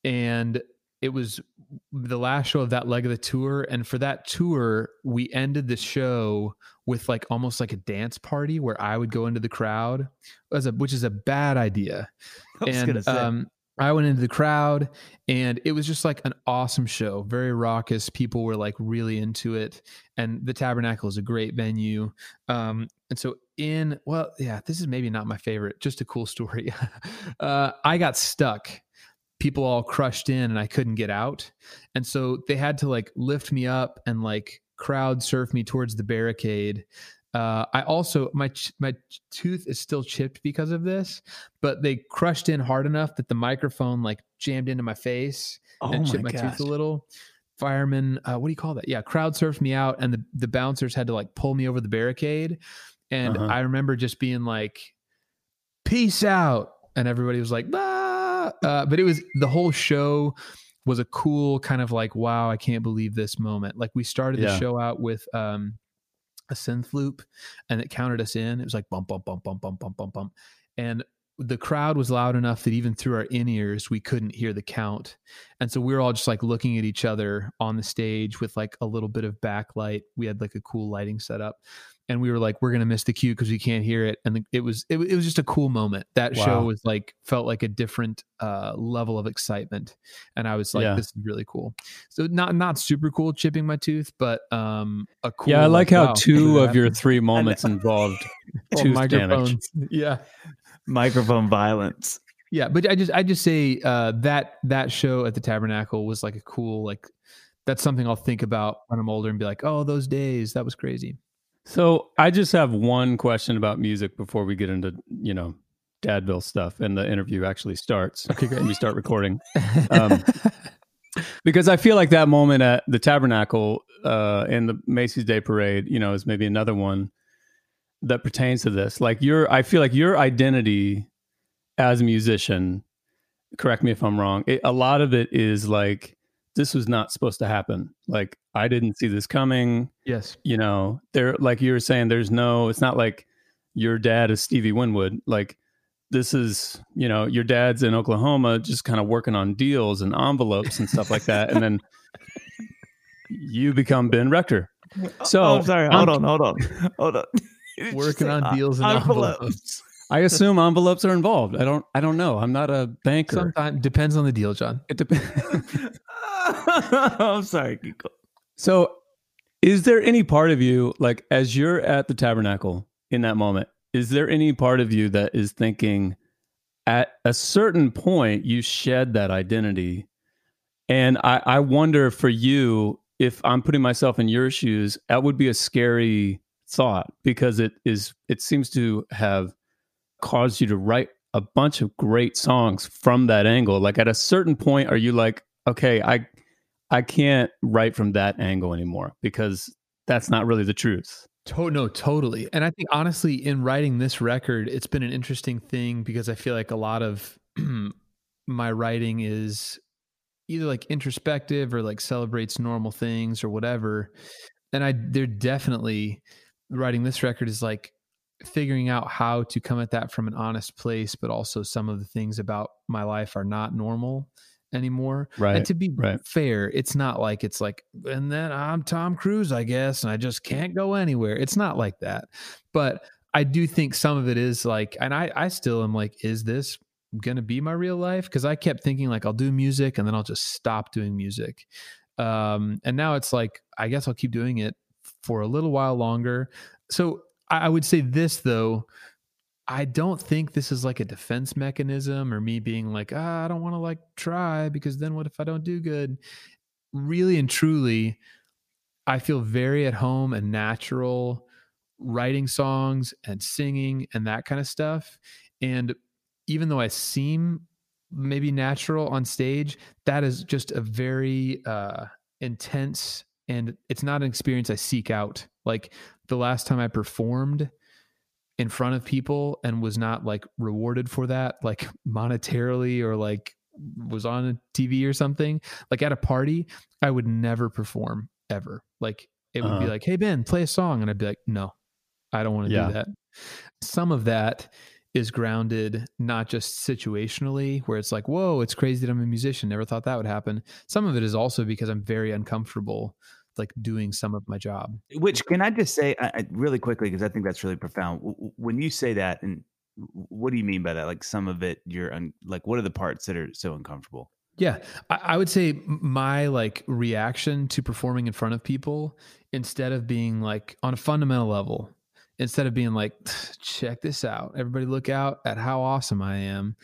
and it was the last show of that leg of the tour. And for that tour, we ended the show with like almost like a dance party where I would go into the crowd, as a, which is a bad idea. I was and gonna say. um, I went into the crowd and it was just like an awesome show, very raucous. People were like really into it. And the Tabernacle is a great venue. Um, and so in, well, yeah, this is maybe not my favorite, just a cool story. uh, I got stuck. People all crushed in and I couldn't get out. And so they had to like lift me up and like crowd surf me towards the barricade. Uh, I also, my, my tooth is still chipped because of this, but they crushed in hard enough that the microphone like jammed into my face Oh and my chipped my gosh. tooth a little. Firemen, uh, what do you call that? Yeah. Crowd surfed me out and the, the bouncers had to like pull me over the barricade. And Uh-huh. I remember just being like, peace out. And everybody was like, ah. Uh, but it was, the whole show was a cool kind of like, wow, I can't believe this moment. Like we started the Yeah. show out with, um, a synth loop and it counted us in. It was like bump, bump, bump, bump, bump, bump, bump, bump. And the crowd was loud enough that even through our in-ears, we couldn't hear the count. And so we were all just like looking at each other on the stage with like a little bit of backlight. We had like a cool lighting setup. And we were like, we're going to miss the cue because we can't hear it. And it was, it, it was just a cool moment. That Wow. show was like, felt like a different uh, level of excitement. And I was like, Yeah. this is really cool. So not, not super cool chipping my tooth, but um, a cool. Yeah, I like how wow, two look at of your that. three moments involved Oh, tooth damage. microphones. Yeah. Microphone violence. Yeah. But I just, I just say uh, that, that show at the Tabernacle was like a cool, like, that's something I'll think about when I'm older and be like, oh, those days, that was crazy. So I just have one question about music before we get into, you know, Dadville stuff and the interview actually starts. Okay, great. And we start recording. Um, because I feel like that moment at the Tabernacle uh, and the Macy's Day Parade, you know, is maybe another one that pertains to this. Like your, I feel like your identity as a musician, correct me if I'm wrong, it, a lot of it is like, this was not supposed to happen. Like, I didn't see this coming. Yes. You know, there, like you were saying, there's no, it's not like your dad is Stevie Winwood. Like, this is, you know, your dad's in Oklahoma just kind of working on deals and envelopes and stuff like that. And then you become Ben Rector. So, oh, I'm sorry. Hold on, hold on, hold on. Working on uh, deals and envelopes. I assume envelopes are involved. I don't, I don't know. I'm not a banker. Sometimes depends on the deal, John. It depends. I'm sorry, Kiko. So, is there any part of you, like as you're at the Tabernacle in that moment, is there any part of you that is thinking at a certain point you shed that identity? And I, I wonder for you, if I'm putting myself in your shoes, that would be a scary thought because it is, it seems to have caused you to write a bunch of great songs from that angle. Like at a certain point, are you like, okay, I I can't write from that angle anymore because that's not really the truth. To- no, totally. And I think honestly, in writing this record, it's been an interesting thing because I feel like a lot of my writing is either like introspective or like celebrates normal things or whatever. And I, they're definitely writing this record is like figuring out how to come at that from an honest place, but also some of the things about my life are not normal anymore. Right. And to be right. fair, it's not like it's like, and then I'm Tom Cruise, I guess, and I just can't go anywhere. It's not like that. But I do think some of it is like, and I, I still am like, is this going to be my real life? Because I kept thinking like, I'll do music and then I'll just stop doing music. Um, and now it's like, I guess I'll keep doing it for a little while longer. So I, I would say this though, I don't think this is like a defense mechanism or me being like, ah, I don't want to like try because then what if I don't do good? Really and truly, I feel very at home and natural writing songs and singing and that kind of stuff. And even though I seem maybe natural on stage, that is just a very uh, intense, and it's not an experience I seek out. Like the last time I performed in front of people and was not like rewarded for that, like monetarily or like was on a T V or something, like at a party, I would never perform ever. Like it would Uh-huh. be like, hey, Ben, play a song. And I'd be like, no, I don't want to Yeah. do that. Some of that is grounded not just situationally where it's like, whoa, it's crazy that I'm a musician. Never thought that would happen. Some of it is also because I'm very uncomfortable like doing some of my job. Which can I just say I, I, really quickly, because I think that's really profound. W- w- When you say that, and what do you mean by that? Like some of it, you're un, like, what are the parts that are so uncomfortable? Yeah, I, I would say my like reaction to performing in front of people, instead of being like on a fundamental level, instead of being like, check this out, everybody look out at how awesome I am.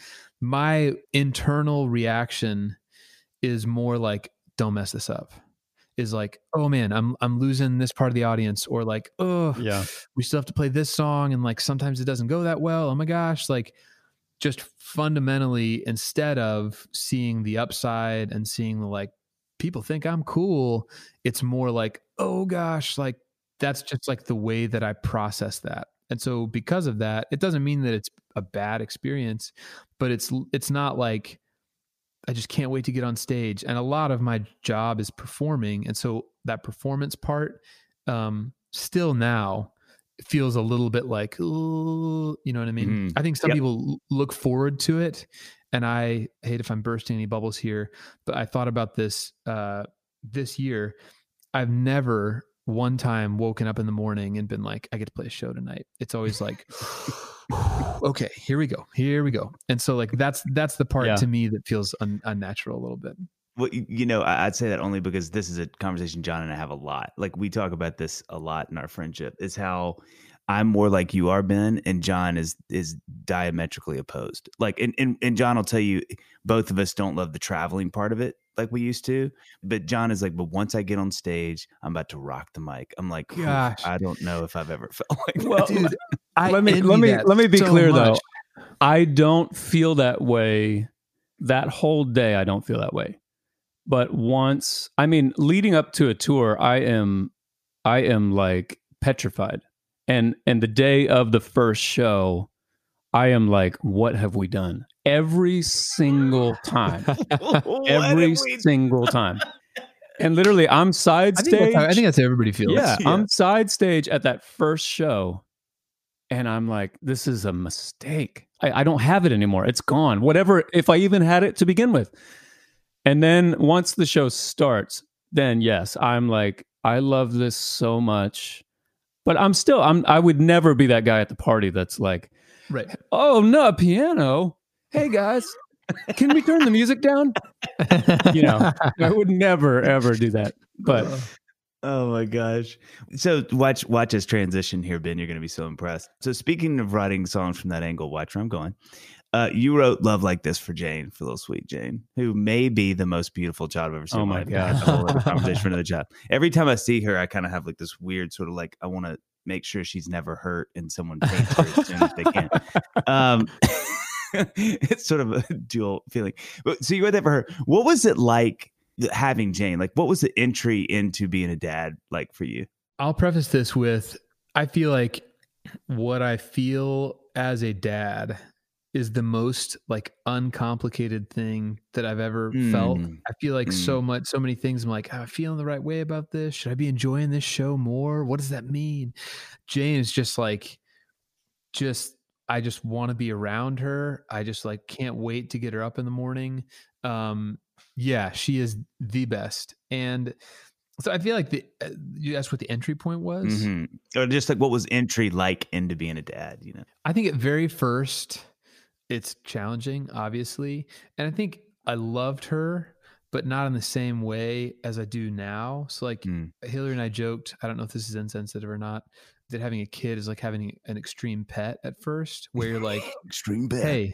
My internal reaction is more like, don't mess this up. Is like, oh man, I'm I'm losing this part of the audience, or like, oh Yeah. we still have to play this song, and like sometimes it doesn't go that well. Oh my gosh, like just fundamentally, instead of seeing the upside and seeing the like, people think I'm cool, it's more like, oh gosh, like that's just like the way that I process that. And so because of that, it doesn't mean that it's a bad experience, but it's it's not like I just can't wait to get on stage. And a lot of my job is performing. And so that performance part, um, still now feels a little bit like, ooh, you know what I mean? Mhm. I think some Yep. people l- look forward to it. And I hate if I'm bursting any bubbles here, but I thought about this uh, this year. I've never one time woken up in the morning and been like, I get to play a show tonight. It's always like, okay, here we go. Here we go. And so like, that's, that's the part Yeah. to me that feels un- unnatural a little bit. Well, you you know, I- I'd say that only because this is a conversation John and I have a lot. Like we talk about this a lot in our friendship. Is how I'm more like you are, Ben, and John is is diametrically opposed. Like, and and, and John will tell you, both of us don't love the traveling part of it like we used to. But John is like, but once I get on stage, I'm about to rock the mic. I'm like, "Oof, Gosh. I don't know if I've ever felt like Well, that. Dude, I let me envy let me that let me be so clear much. though. I don't feel that way that whole day. I don't feel that way. But once, I mean, leading up to a tour, I am I am like petrified. And and the day of the first show, I am like, what have we done? Every single time. What Every have we- single time. And literally, I'm side I think, that's stage. how, I think that's how everybody feels. Yeah, Yeah. I'm side stage at that first show, and I'm like, this is a mistake. I, I don't have it anymore. It's gone. Whatever, if I even had it to begin with. And then once the show starts, then yes, I'm like, I love this so much. But I'm still, I'm, I would never be that guy at the party that's like, Right. oh, no, a piano. Hey, guys, can we turn the music down? You know, I would never, ever do that. But Oh my gosh. So watch watch us transition here, Ben. You're going to be so impressed. So speaking of writing songs from that angle, watch where I'm going. Uh, you wrote Love Like This for Jane, for little sweet Jane, who may be the most beautiful child I've ever seen. Oh in my life. God. That's a whole other conversation for another job. Every time I see her, I kind of have like this weird sort of like, I want to make sure she's never hurt and someone paints her as soon as they can. Um, it's sort of a dual feeling. But, so you wrote that for her. What was it like having Jane? Like, what was the entry into being a dad like for you? I'll preface this with, I feel like what I feel as a dad is the most like uncomplicated thing that I've ever Mm. felt. I feel like Mm. so much, so many things. I'm like, am I feeling the right way about this? Should I be enjoying this show more? What does that mean? Jane is just like, just, I just want to be around her. I just like, can't wait to get her up in the morning. Um, yeah, she is the best. And so I feel like the, uh, you asked what the entry point was. Mhm. Or just like, what was entry like into being a dad? You know? I think at very first, it's challenging, obviously. And I think I loved her, but not in the same way as I do now. So like Mm. Hillary and I joked, I don't know if this is insensitive or not, that having a kid is like having an extreme pet at first, where you're like, Extreme bad. hey,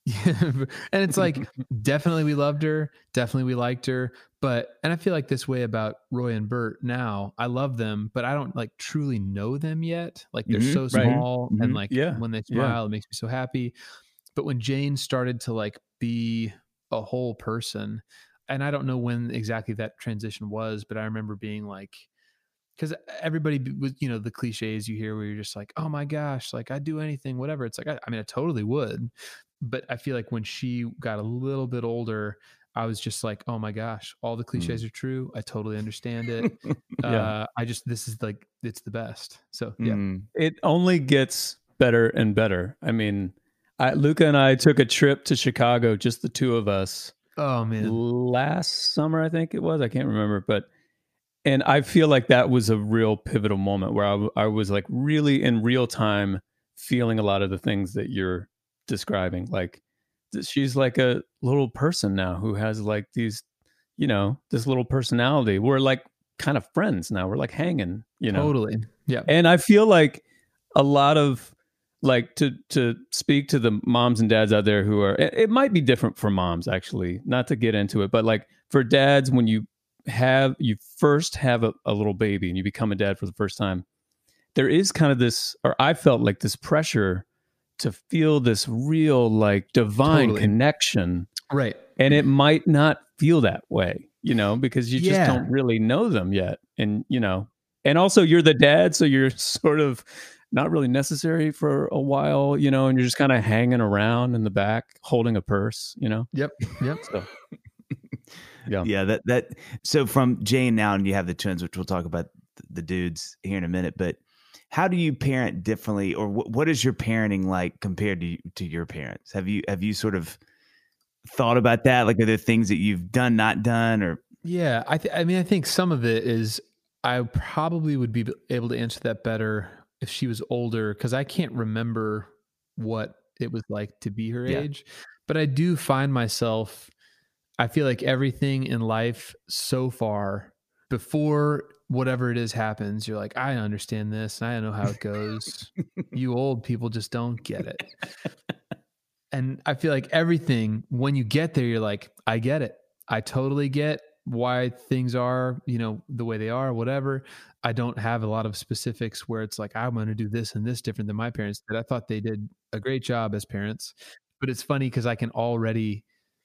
and it's like, definitely we loved her. Definitely we liked her. But, and I feel like this way about Roy and Bert now. I love them, but I don't like truly know them yet. Like they're Mhm, so right. small Mhm. and like Yeah, when they yeah. smile, it makes me so happy. But when Jane started to like be a whole person, and I don't know when exactly that transition was, but I remember being like, because everybody b- was, you know, the cliches you hear where you're just like, oh my gosh, like I'd do anything, whatever. It's like, I, I mean, I totally would. But I feel like when she got a little bit older, I was just like, oh my gosh, all the cliches are true. I totally understand it. Yeah. uh, I just, this is like, it's the best. So yeah. Mm. it only gets better and better. I mean, I, Luca and I took a trip to Chicago, just the two of us, Oh man. last summer, I think it was. I can't remember, but and I feel like that was a real pivotal moment where I, w- I was like really in real time feeling a lot of the things that you're describing. Like th- she's like a little person now who has like these, you know, this little personality. We're like kind of friends now. We're like hanging, you know. Totally. Yeah. And I feel like a lot of like to to speak to the moms and dads out there who are it, it might be different for moms actually, not to get into it, but like for dads, when you have you first have a, a little baby and you become a dad for the first time, there is kind of this, or I felt like this pressure to feel this real like divine Totally. connection. Right. And it might not feel that way, you know, because you just Yeah. don't really know them yet. And, you know, and also you're the dad, so you're sort of not really necessary for a while, you know, and you're just kind of hanging around in the back, holding a purse, you know? Yep. Yep. So, yeah. Yeah, that that so from Jane now, and you have the twins, which we'll talk about th- the dudes here in a minute. But how do you parent differently, or wh- what is your parenting like compared to to your parents? Have you have you sort of thought about that? Like, are there things that you've done, not done, or? Yeah, I th- I mean, I think some of it is I probably would be able to answer that better if she was older, because I can't remember what it was like to be her Yeah. age. But I do find myself, I feel like everything in life so far, before whatever it is happens, you're like, I understand this and I know how it goes. You old people just don't get it. And I feel like everything, when you get there, you're like, I get it. I totally get why things are, you know, the way they are, whatever. I don't have a lot of specifics where it's like, I'm going to do this and this different than my parents did. I thought they did a great job as parents, but it's funny because I can already,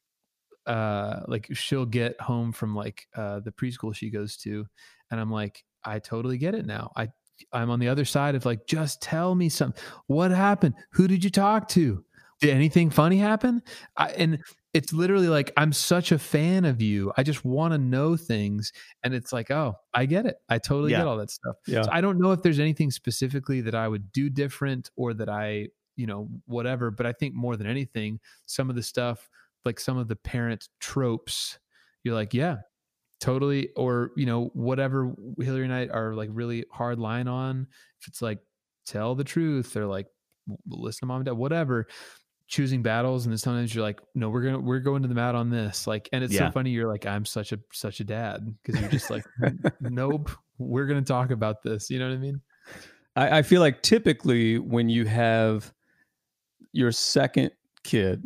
uh, like she'll get home from like, uh, the preschool she goes to, and I'm like, I totally get it now. I, I'm on the other side of like, just tell me something. What happened? Who did you talk to? Did anything funny happen? I, and it's literally like, I'm such a fan of you. I just want to know things. And it's like, oh, I get it. I totally Yeah. get all that stuff. Yeah. So I don't know if there's anything specifically that I would do different or that I, you know, whatever. But I think more than anything, some of the stuff, like some of the parent tropes, you're like, yeah, totally. Or, you know, whatever Hillary and I are like really hard line on, if it's like, tell the truth or like, listen to mom and dad, whatever. Choosing battles, and then sometimes you're like, no, we're gonna we're going to the mat on this, like, and it's Yeah. so funny. You're like, I'm such a such a dad, because you're just like, nope, we're gonna talk about this. You know what I mean? I, I feel like typically when you have your second kid,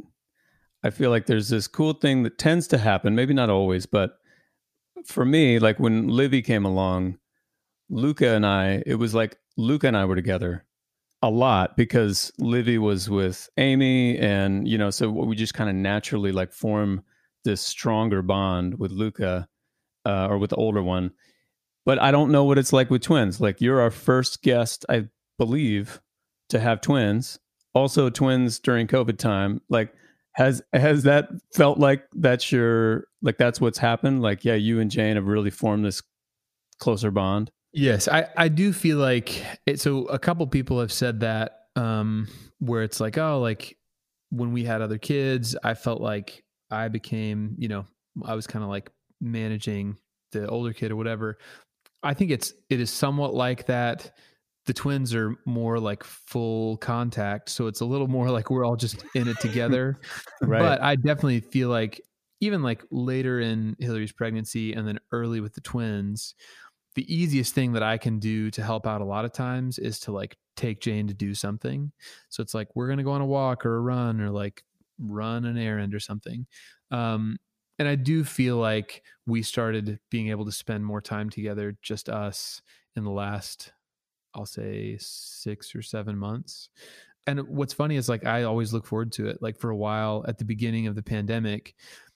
I feel like there's this cool thing that tends to happen. Maybe not always, but for me, like when Livy came along, Luca and I, it was like Luca and I were together a lot because Livy was with Amy, and you know, so we just kind of naturally like form this stronger bond with Luca, uh, or with the older one. But I don't know what it's like with twins. Like, you're our first guest, I believe, to have twins. Also twins during COVID time. Like, has has that felt like that's your, like that's what's happened? Like, yeah, you and Jane have really formed this closer bond. Yes, I, I do feel like it. So a couple people have said that, um, where it's like, oh, like when we had other kids, I felt like I became, you know, I was kind of like managing the older kid or whatever. I think it's, it is somewhat like that. The twins are more like full contact. So it's a little more like we're all just in it together. Right. But I definitely feel like even like later in Hillary's pregnancy and then early with the twins, the easiest thing that I can do to help out a lot of times is to like take Jane to do something. So it's like, we're going to go on a walk or a run or like run an errand or something. Um, and I do feel like we started being able to spend more time together, just us, in the last, I'll say six or seven months. And what's funny is like, I always look forward to it. Like for a while at the beginning of the pandemic,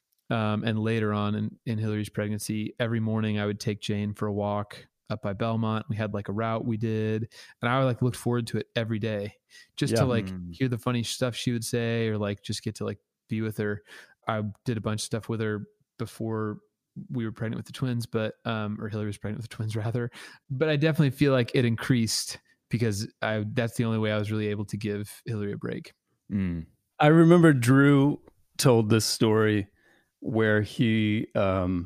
Um, and later on in, in Hillary's pregnancy, every morning I would take Jane for a walk up by Belmont. We had like a route we did, and I like looked forward to it every day, just Yeah. to like Mm. hear the funny stuff she would say, or like just get to like be with her. I did a bunch of stuff with her before we were pregnant with the twins, but um, or Hillary was pregnant with the twins rather. But I definitely feel like it increased because I that's the only way I was really able to give Hillary a break. Mm. I remember Drew told this story where he um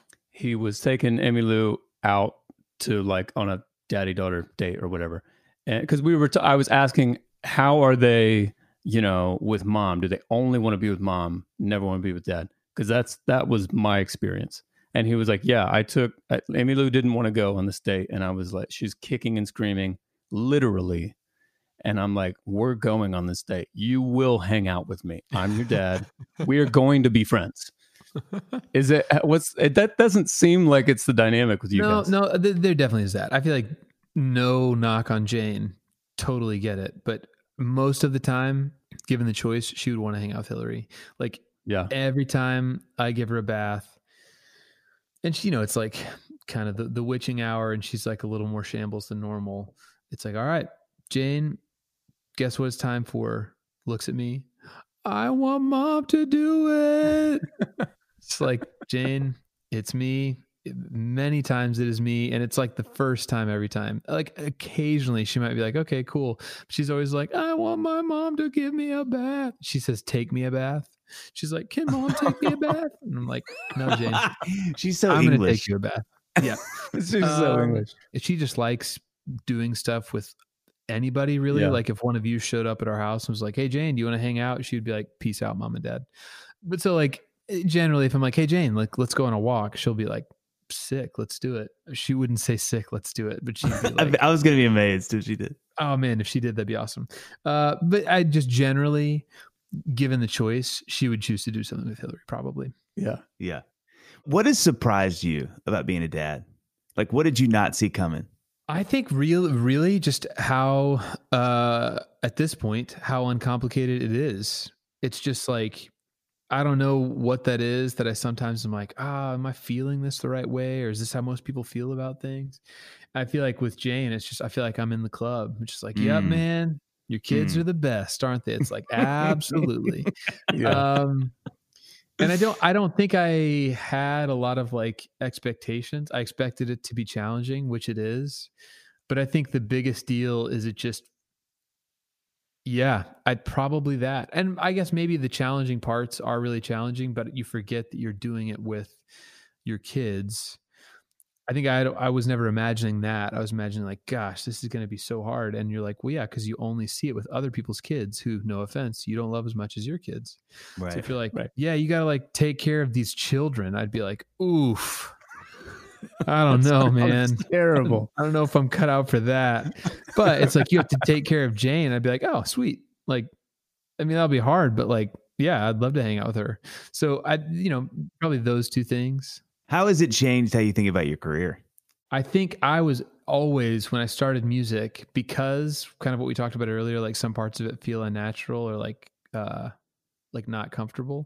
he was taking Emmylou out to like on a daddy daughter date or whatever, and because we were t- I was asking, how are they, you know, with mom? Do they only want to be with mom, never want to be with dad? Because that's that was my experience. And he was like, yeah, I took I, Emmylou didn't want to go on this date, and I was like, she's kicking and screaming literally, and I'm like, we're going on this date, you will hang out with me, I'm your dad, we are going to be friends. Is it what's it, that doesn't seem like it's the dynamic with you no, guys. no, th- there definitely is that. I feel like no knock on Jane, totally get it, but most of the time, given the choice, she would want to hang out with Hillary. Like Yeah. every time I give her a bath, and she, you know, it's like kind of the, the witching hour, and she's like a little more shambles than normal. It's like, all right, Jane, guess what it's time for? Looks at me. I want mom to do it. It's like, Jane, it's me. many times it is me, and it's like the first time every time. Like occasionally she might be like, okay, cool. She's always like, I want my mom to give me a bath. She says, take me a bath. She's like, can mom take me a bath? And I'm like, no, Jane. She's so I'm English. gonna take you a bath. Yeah. She's so Um, English. She just likes doing stuff with anybody, really. Yeah. Like if one of you showed up at our house and was like, hey, Jane, do you want to hang out? She'd be like, peace out, mom and dad. But so like generally if I'm like, hey, Jane, like let's go on a walk, she'll be like, sick, let's do it. She wouldn't say sick, let's do it, but she'd be like, I was going to be amazed if she did. oh man, if she did, that'd be awesome. Uh, but I just generally, given the choice, she would choose to do something with Hillary, probably. Yeah. Yeah. What has surprised you about being a dad? Like, what did you not see coming? I think real, really just how, uh, at this point, how uncomplicated it is. It's just like, I don't know what that is that I sometimes am like, ah, am I feeling this the right way? Or is this how most people feel about things? I feel like with Jane, it's just, I feel like I'm in the club. It's just like, Mm. yep, man, your kids Mm. are the best, aren't they? It's like, absolutely. Yeah. Um, and I don't, I don't think I had a lot of like expectations. I expected it to be challenging, which it is. But I think the biggest deal is it just, yeah, I'd probably that. And I guess maybe the challenging parts are really challenging, but you forget that you're doing it with your kids. I think I I was never imagining that. I was imagining like, gosh, this is going to be so hard. And you're like, well, yeah, because you only see it with other people's kids who, no offense, you don't love as much as your kids. Right. So if you're like, Right. yeah, you got to like take care of these children, I'd be like, oof. I don't know, man. Terrible. I don't know if I'm cut out for that. But it's like you have to take care of Jane. I'd be like, oh, sweet. Like, I mean, that'll be hard, but like, yeah, I'd love to hang out with her. So I, you know, probably those two things. How has it changed how you think about your career? I think I was always, when I started music, because kind of what we talked about earlier, like some parts of it feel unnatural or like, uh, like not comfortable.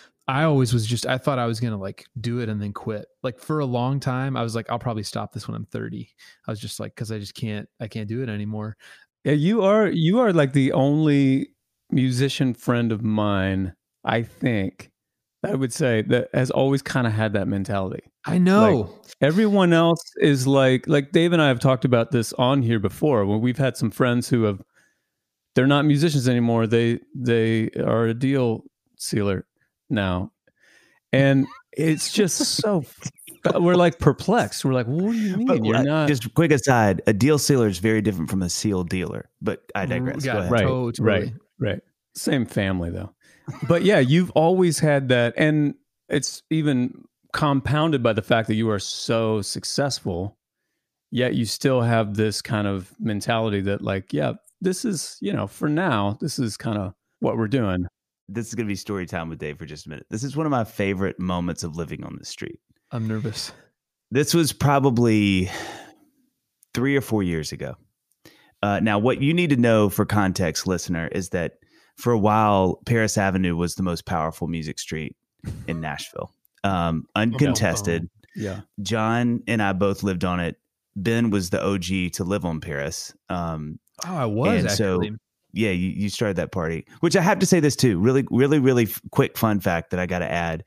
I always was just, I thought I was going to like do it and then quit. Like for a long time, I was like, I'll probably stop this when I'm thirty. I was just like, cause I just can't, I can't do it anymore. Yeah, you are you are like the only musician friend of mine, I think, I would say, that has always kind of had that mentality. I know. Like, everyone else is like, like Dave and I have talked about this on here before, when we've had some friends who have, they're not musicians anymore. They they are a deal sealer now. And it's just so, we're like perplexed. We're like, what do you mean? But, You're uh, not. Just quick aside, a deal sealer is very different from a seal dealer, but I digress. Yeah, Go ahead. Right, Totally. right, right. Same family though. But yeah, you've always had that. And it's even compounded by the fact that you are so successful, yet you still have this kind of mentality that like, yeah, this is, you know, for now, this is kind of what we're doing. This is going to be story time with Dave for just a minute. This is one of my favorite moments of living on the street. I'm nervous. This was probably three or four years ago. Uh, now, what you need to know for context, listener, is that for a while, Paris Avenue was the most powerful music street in Nashville. Um, uncontested. Yeah. John and I both lived on it. Ben was the O G to live on Paris. Um, Oh, I was And so- actually. yeah, you, you started that party, which I have to say this too. Really, really, really f- quick fun fact that I got to add.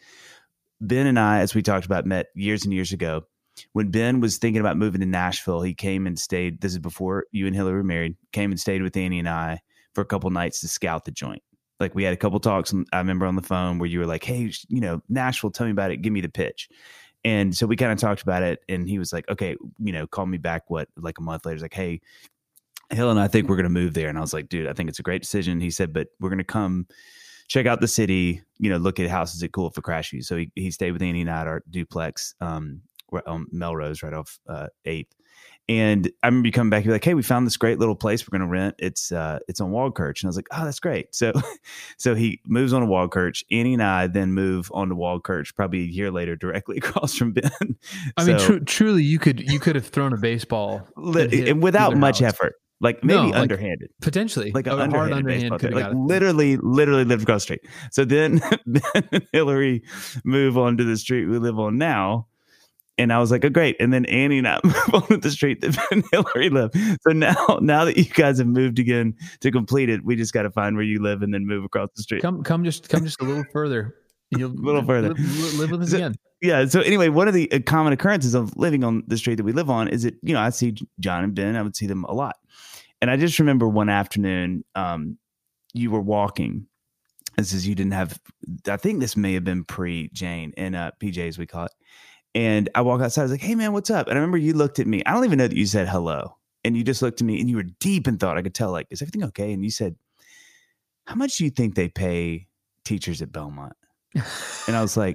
Ben and I, as we talked about, met years and years ago. When Ben was thinking about moving to Nashville, he came and stayed. This is before you and Hillary were married. Came and stayed with Annie and I for a couple nights to scout the joint. Like we had a couple talks. I remember on the phone where you were like, "Hey, you know, Nashville, tell me about it. Give me the pitch." And so we kind of talked about it. And he was like, "Okay, you know, call me back." What, like a month later, he's like, "Hey, Hill and I think we're going to move there." And I was like, "Dude, I think it's a great decision." He said, "But we're going to come check out the city, you know, look at houses at Cool for Crash View." So he, he stayed with Annie and I at our duplex um, on Melrose, right off uh, eighth. And I remember you coming back, you're like, "Hey, we found this great little place we're going to rent. It's uh, it's on Waldkirch." And I was like, "Oh, that's great." So so he moves on to Waldkirch. Annie and I then move on to Waldkirch probably a year later, directly across from Ben. I mean, So- tru- truly, you could you could have thrown a baseball Li- and hit and without either much house. effort, like maybe No, like- underhanded. Potentially, Like a an hard underhanded, underhand baseball could thing. have Like got it. literally, literally lived across the street. So then Ben and Hillary move on to the street we live on now. And I was like, "Oh, great." And then Annie and I move on to the street that Ben and Hillary live. So now, now that you guys have moved again to complete it, we just got to find where you live and then move across the street. Come, come, just come, just a little further. You'll a little further. live, live with us So- again. Yeah. So anyway, one of the uh, common occurrences of living on the street that we live on is that, you know, I see John and Ben, I would see them a lot. And I just remember one afternoon, um, you were walking. This is, you didn't have, I think this may have been pre-Jane and uh, P J as we call it. And I walk outside, I was like, hey man, what's up? And I remember you looked at me. I don't even know that you said hello. And you just looked at me and you were deep in thought. I could tell, like, is everything okay? And you said, how much do you think they pay teachers at Belmont? And I was like,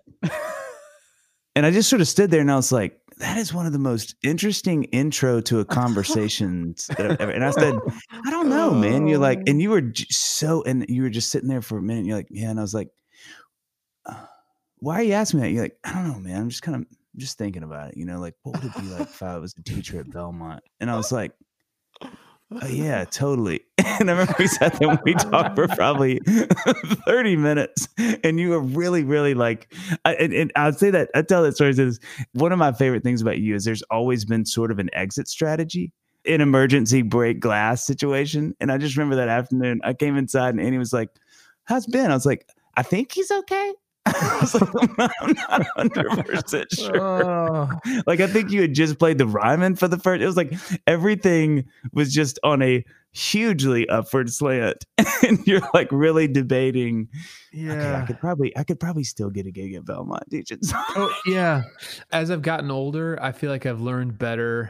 and I just sort of stood there and I was like, that is one of the most interesting intro to a conversation that I've ever. And I said, I don't know, man. You're like, and you were j- so, and you were just sitting there for a minute. And you're like, yeah. And I was like, uh, why are you asking me that? You're like, I don't know, man. I'm just kind of just thinking about it. You know, like, what would it be like if I was a teacher at Belmont? And I was like, oh, yeah, totally. And I remember we sat there and we talked for probably thirty minutes. And you were really, really like, I, and, and I would say that, I tell that story is one of my favorite things about you is there's always been sort of an exit strategy, an emergency break glass situation. And I just remember that afternoon, I came inside and Annie was like, how's Ben? I was like, I think he's okay. I was like, I'm not one hundred percent sure. Oh. Like, I think you had just played the Ryman for the first. It was like everything was just on a hugely upward slant, and you're like really debating. Yeah, okay, I could probably, I could probably still get a gig at Belmont teaching. Oh, yeah. As I've gotten older, I feel like I've learned better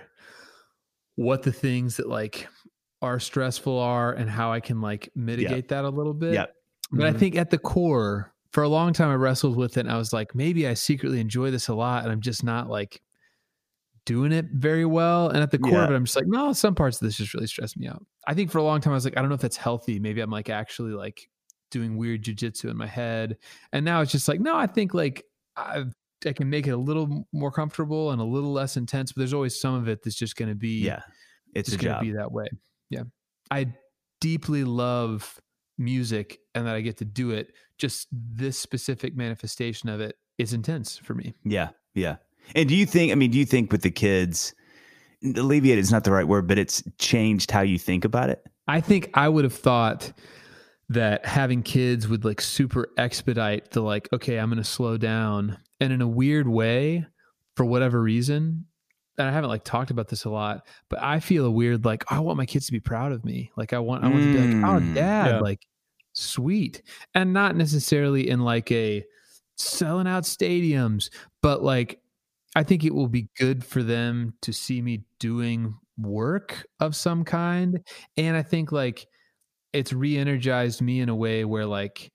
what the things that like are stressful are and how I can like mitigate that a little bit. Yeah. But Mhm. I think at the core, for a long time, I wrestled with it and I was like, maybe I secretly enjoy this a lot and I'm just not like doing it very well. And at the core Yeah. of it, I'm just like, no, some parts of this just really stress me out. I think for a long time, I was like, I don't know if that's healthy. Maybe I'm like actually like doing weird jujitsu in my head. And now it's just like, no, I think like I've, I can make it a little more comfortable and a little less intense, but there's always some of it that's just going to be, Yeah, it's a just going job. to be that way. Yeah. I deeply love music and that I get to do it. Just this specific manifestation of it is intense for me. Yeah, yeah. And do you think? I mean, do you think with the kids, alleviate is not the right word, but it's changed how you think about it? I think I would have thought that having kids would like super expedite the like, okay, I'm going to slow down. And in a weird way, for whatever reason, and I haven't like talked about this a lot, but I feel a weird, like, I want my kids to be proud of me. Like I want, I want to be like, oh Mm. dad, Yeah. like sweet. And not necessarily in like a selling out stadiums, but like, I think it will be good for them to see me doing work of some kind. And I think like it's re-energized me in a way where like,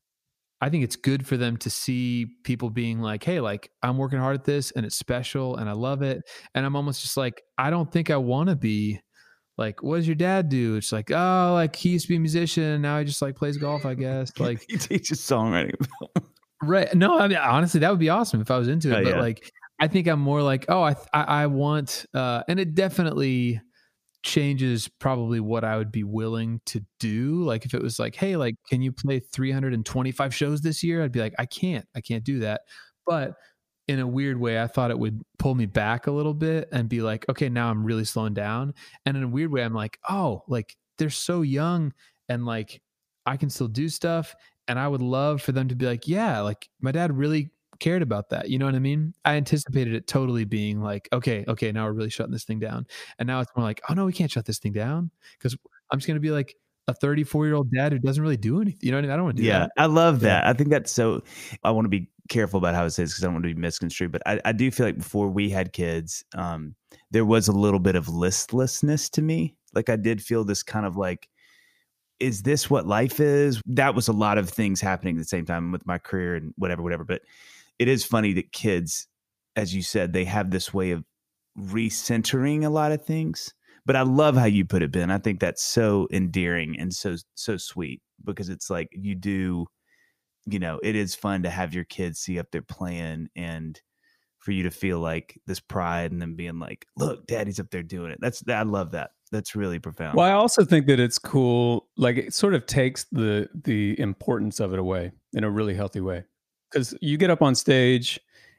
I think it's good for them to see people being like, hey, like I'm working hard at this and it's special and I love it. And I'm almost just like, I don't think I want to be like, what does your dad do? It's like, oh, like he used to be a musician and now he just like plays golf, I guess. Like, He teaches songwriting. right. No, I mean, honestly, that would be awesome if I was into it. Oh, but yeah. like, I think I'm more like, oh, I, I, I want, uh, and it definitely changes probably what I would be willing to do. Like if it was like, hey, like, can you play three hundred twenty-five shows this year? I'd be like, I can't, I can't do that. But in a weird way, I thought it would pull me back a little bit and be like, okay, now I'm really slowing down. And in a weird way, I'm like, oh, like they're so young and like I can still do stuff. And I would love for them to be like, yeah, like my dad really cared about that. You know what I mean? I anticipated it totally being like, okay, okay, now we're really shutting this thing down. And now it's more like, oh no, we can't shut this thing down because I'm just going to be like a thirty-four year old dad who doesn't really do anything. You know what I mean? I don't want to do Yeah, that. I love that. I think that's so. I want to be careful about how it says because I don't want to be misconstrued. But I, I do feel like before we had kids, um, there was a little bit of listlessness to me. Like I did feel this kind of like, is this what life is? That was a lot of things happening at the same time with my career and whatever, whatever. But it is funny that kids, as you said, they have this way of recentering a lot of things. But I love how you put it, Ben. I think that's so endearing and so so sweet because it's like you do, you know, it is fun to have your kids see up there playing and for you to feel like this pride and them being like, look, daddy's up there doing it. That's I love that. That's really profound. Well, I also think that it's cool. Like it sort of takes the the importance of it away in a really healthy way. Because you get up on stage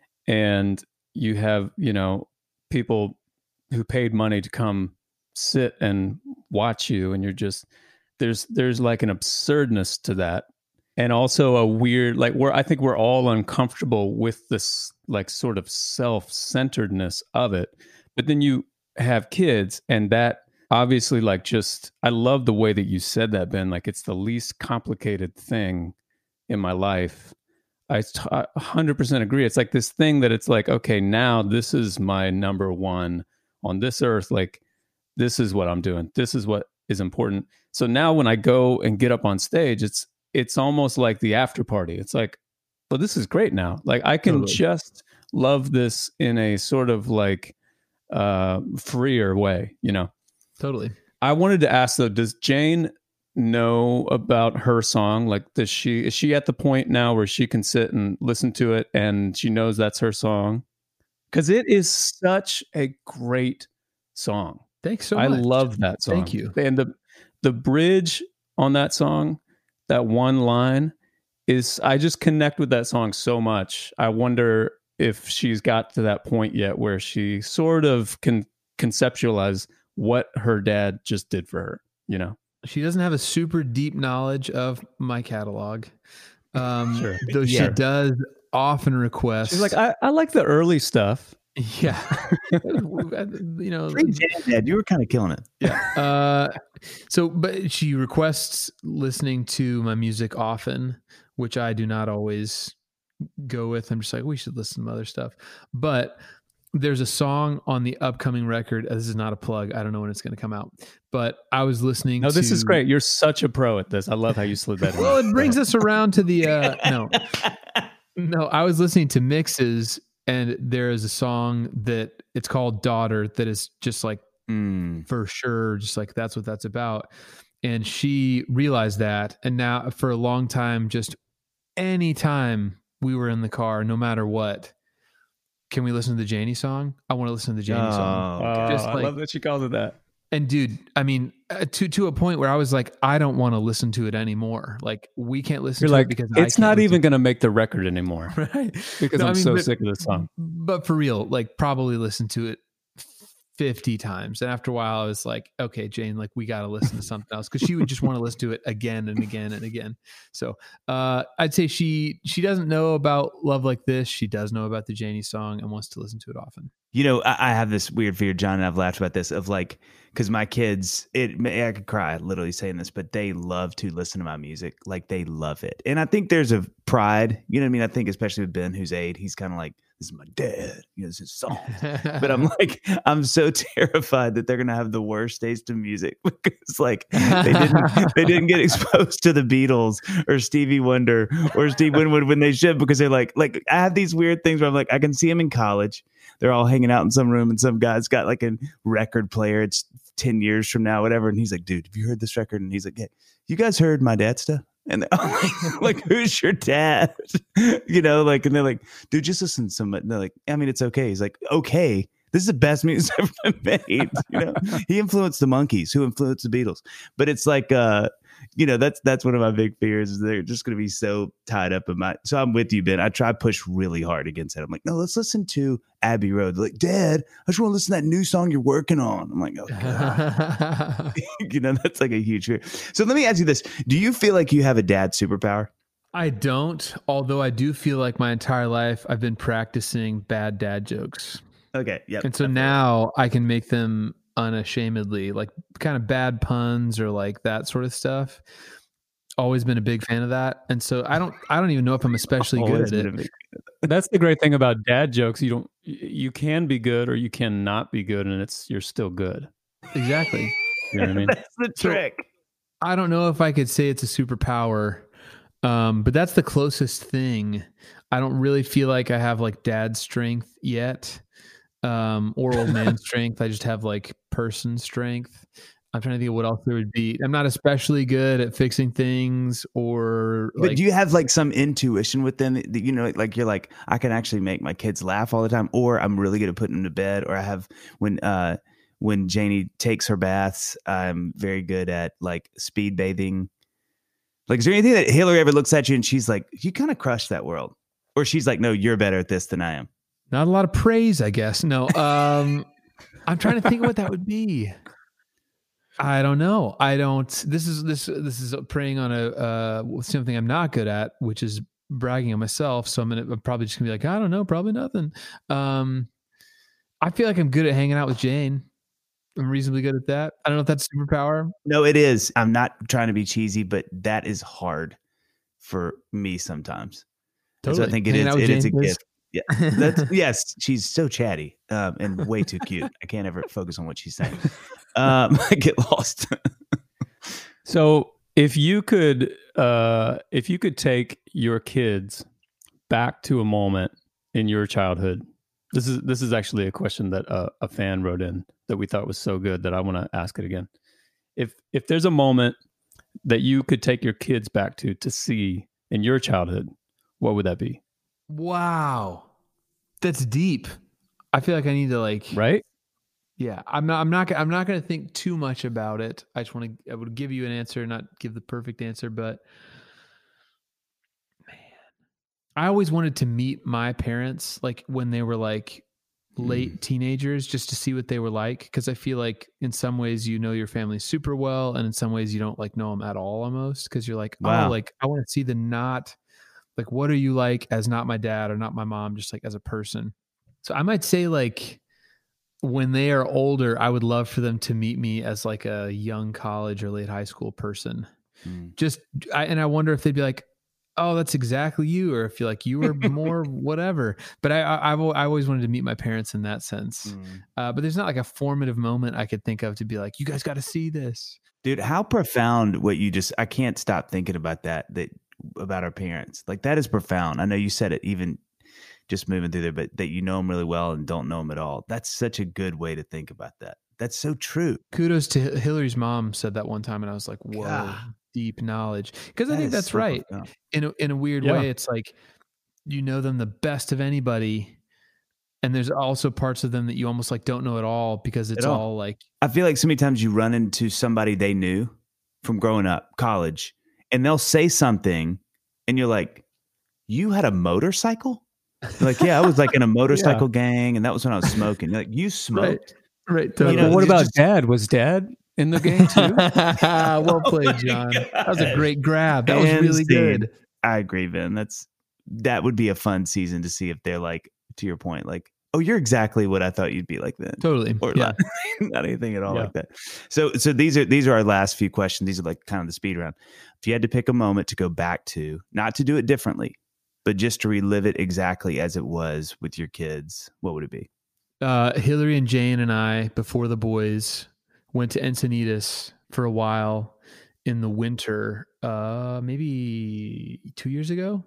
and you have, you know, people who paid money to come sit and watch you, and you're just there's there's like an absurdness to that. and also a weird, like we're, I think we're all uncomfortable with this like sort of self-centeredness of it. But then you have kids, and that obviously like just, I love the way that you said that, Ben, like it's the least complicated thing in my life. I one hundred percent agree. It's like this thing that it's like, okay, now this is my number one on this earth. Like, this is what I'm doing. This is what is important. So now when I go and get up on stage, it's it's almost like the after party. It's like, well, this is great now. Like I can totally. just love this in a sort of like uh, freer way, you know? Totally. I wanted to ask though, does Jane know about her song? Like, does she, is she at the point now where she can sit and listen to it and she knows that's her song? Because it is such a great song. Thanks so I much. I love that song. Thank you. And the the bridge on that song, that one line is, I just connect with that song so much. I wonder if she's got to that point yet where she sort of can conceptualize what her dad just did for her, you know? She doesn't have a super deep knowledge of my catalog. Um, sure. Though yeah. she does often request. She's like, I, I like the early stuff. Yeah. you know, Dad, you were kind of killing it. Yeah. Uh, so, but she requests listening to my music often, which I do not always go with. I'm just like, we should listen to other stuff. But there's a song on the upcoming record. This is not a plug. I don't know when it's going to come out, but I was listening no, to... No, this is great. You're such a pro at this. I love how you slid that in. Well, it brings us around to the... Uh, no. No, I was listening to mixes, and there is a song that it's called Daughter that is just like, mm. for sure, just like that's what that's about. And she realized that. And now for a long time, just anytime we were in the car, no matter what, can we listen to the Janie song? I want to listen to the Janie oh, song. Oh, just I like, love that she calls it that. And dude, I mean, uh, to to a point where I was like, I don't want to listen to it anymore. Like, we can't listen You're to like, it because it's not even going to make the record anymore, right? Because no, I'm I mean, so but, sick of this song. But for real, like, probably listen to it fifty times, and after a while, I was like, okay, Jane, like, we got to listen to something else, because she would just want to listen to it again and again and again. So, uh, I'd say she she doesn't know about Love Like This. She does know about the Janie song and wants to listen to it often. You know, I, I have this weird fear, John, and I've laughed about this, of like, because my kids, it I could cry literally saying this, but they love to listen to my music. Like, they love it. And I think there's a pride, you know what I mean? I think especially with Ben, who's eight, he's kind of like, this is my dad, you know, this is his song. But I'm like, I'm so terrified that they're going to have the worst taste in music, because like they didn't, they didn't get exposed to the Beatles or Stevie Wonder or Steve Winwood when they should, because they're like, like I have these weird things where I'm like, I can see them in college. They're all hanging out in some room, and some guy's got like a record player. It's ten years from now, whatever. And he's like, dude, have you heard this record? And he's like, yeah, you guys heard my dad's stuff? And I'm like, like, who's your dad? You know, like, and they're like, dude, just listen to some. And they're like, I mean, it's okay. He's like, okay, this is the best music ever been made. You know, he influenced the Monkees, who influenced the Beatles. But it's like, uh, you know, that's that's one of my big fears, is they're just going to be so tied up in my. So I'm with you, Ben. I try to push really hard against it. I'm like, no, let's listen to Abbey Road. They're like, Dad, I just want to listen to that new song you're working on. I'm like, oh God. You know, that's like a huge fear. So let me ask you this: do you feel like you have a dad superpower? I don't, although I do feel like my entire life I've been practicing bad dad jokes. Okay, yeah. And so now I can make them unashamedly, like kind of bad puns or like that sort of stuff. Always been a big fan of that. And so I don't I don't even know if I'm especially Always good at it. That's the great thing about dad jokes. You don't you can be good or you cannot be good, and it's you're still good. Exactly. You know what I mean? That's the trick. So, I don't know if I could say it's a superpower. Um, but that's the closest thing. I don't really feel like I have like dad strength yet. Um, or old man strength. I just have like person strength. I'm trying to think of what else there would be. I'm not especially good at fixing things, or but like, do you have like some intuition within that, you know, like you're like, I can actually make my kids laugh all the time, or I'm really good at putting them to bed, or I have when uh when Janie takes her baths, I'm very good at like speed bathing. Like, is there anything that Hillary ever looks at you and she's like, you kind of crushed that world, or she's like, no, you're better at this than I am? Not a lot of praise, I guess. No, um, I'm trying to think of what that would be. I don't know. I don't. This is this this is preying on a uh, something I'm not good at, which is bragging on myself. So I'm gonna I'm probably just gonna be like, I don't know, probably nothing. Um, I feel like I'm good at hanging out with Jane. I'm reasonably good at that. I don't know if that's superpower. No, it is. I'm not trying to be cheesy, but that is hard for me sometimes. Totally. So I think it Hanging is. out with It is a Jane is- gift. Yeah, that's yes. She's so chatty um, and way too cute. I can't ever focus on what she's saying. Um, I get lost. So if you could, uh, if you could take your kids back to a moment in your childhood, this is this is actually a question that uh, a fan wrote in that we thought was so good that I want to ask it again. If if there's a moment that you could take your kids back to to see in your childhood, what would that be? Wow, that's deep. I feel like I need to like Right? Yeah, I'm not. I'm not. I'm not going to think too much about it. I just want to. I would give you an answer, not give the perfect answer, but man, I always wanted to meet my parents, like when they were like late mm. teenagers, just to see what they were like. Because I feel like in some ways you know your family super well, and in some ways you don't like know them at all, almost. Because you're like, wow. oh, like I want to see the not. Like, what are you like as not my dad or not my mom, just like as a person? So I might say like when they are older, I would love for them to meet me as like a young college or late high school person. Mm. Just, I, and I wonder if they'd be like, oh, that's exactly you. Or if you're like, you were more whatever. But I, I, I've, I always wanted to meet my parents in that sense. Mm. Uh, but there's not like a formative moment I could think of to be like, you guys got to see this. Dude, how profound what you just, I can't stop thinking about that, that, about our parents. Like that is profound. I know you said it even just moving through there, but that you know them really well and don't know them at all. That's such a good way to think about that. That's so true. Kudos to Hillary's mom said that one time. And I was like, whoa, God. Deep knowledge. Cause I think that's so right. Profound. In a, in a weird yeah. way, it's like, you know them the best of anybody. And there's also parts of them that you almost like don't know at all because it's all. all like, I feel like so many times you run into somebody they knew from growing up, college, and they'll say something and you're like, you had a motorcycle? You're like, yeah, I was like in a motorcycle yeah. gang. And that was when I was smoking. You're like, you smoked. Right. right totally. You know, what about just... dad? Was dad in the gang too? Well played, John. Oh that was a great grab. That and was really scene. good. I agree, Vin. That's, that would be a fun season to see if they're like, to your point, like, oh, you're exactly what I thought you'd be like then. Totally. Or yeah. not, not anything at all yeah. like that. So, so these are, these are our last few questions. These are like kind of the speed round. If you had to pick a moment to go back to, not to do it differently, but just to relive it exactly as it was with your kids, what would it be? Uh, Hillary and Jane and I, before the boys, went to Encinitas for a while in the winter, uh, maybe two years ago.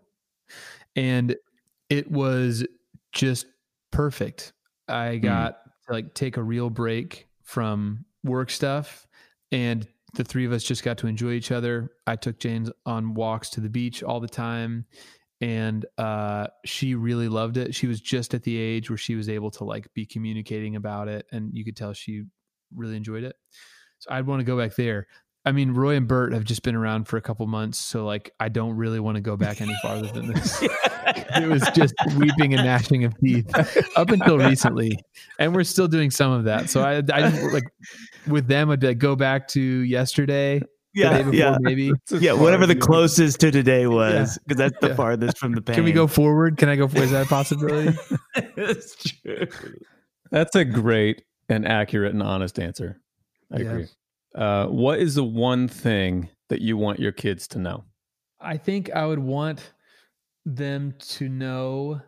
And it was just perfect. I got mm. to like take a real break from work stuff, and the three of us just got to enjoy each other. I took Jane on walks to the beach all the time, and uh, she really loved it. She was just at the age where she was able to like be communicating about it, and you could tell she really enjoyed it. So I'd want to go back there. I mean, Roy and Bert have just been around for a couple months, so like I don't really want to go back any farther than this. It was just weeping and gnashing of teeth up until recently, and we're still doing some of that. So I, I like with them, I'd be like, go back to yesterday, yeah, the day before, yeah, maybe, yeah, whatever the closest to today was, because yeah. that's the yeah. farthest from the pain. Can we go forward? Can I go? Is that a possibility? That's true. That's a great and accurate and honest answer. I yeah. agree. Uh, what is the one thing that you want your kids to know? I think I would want them to know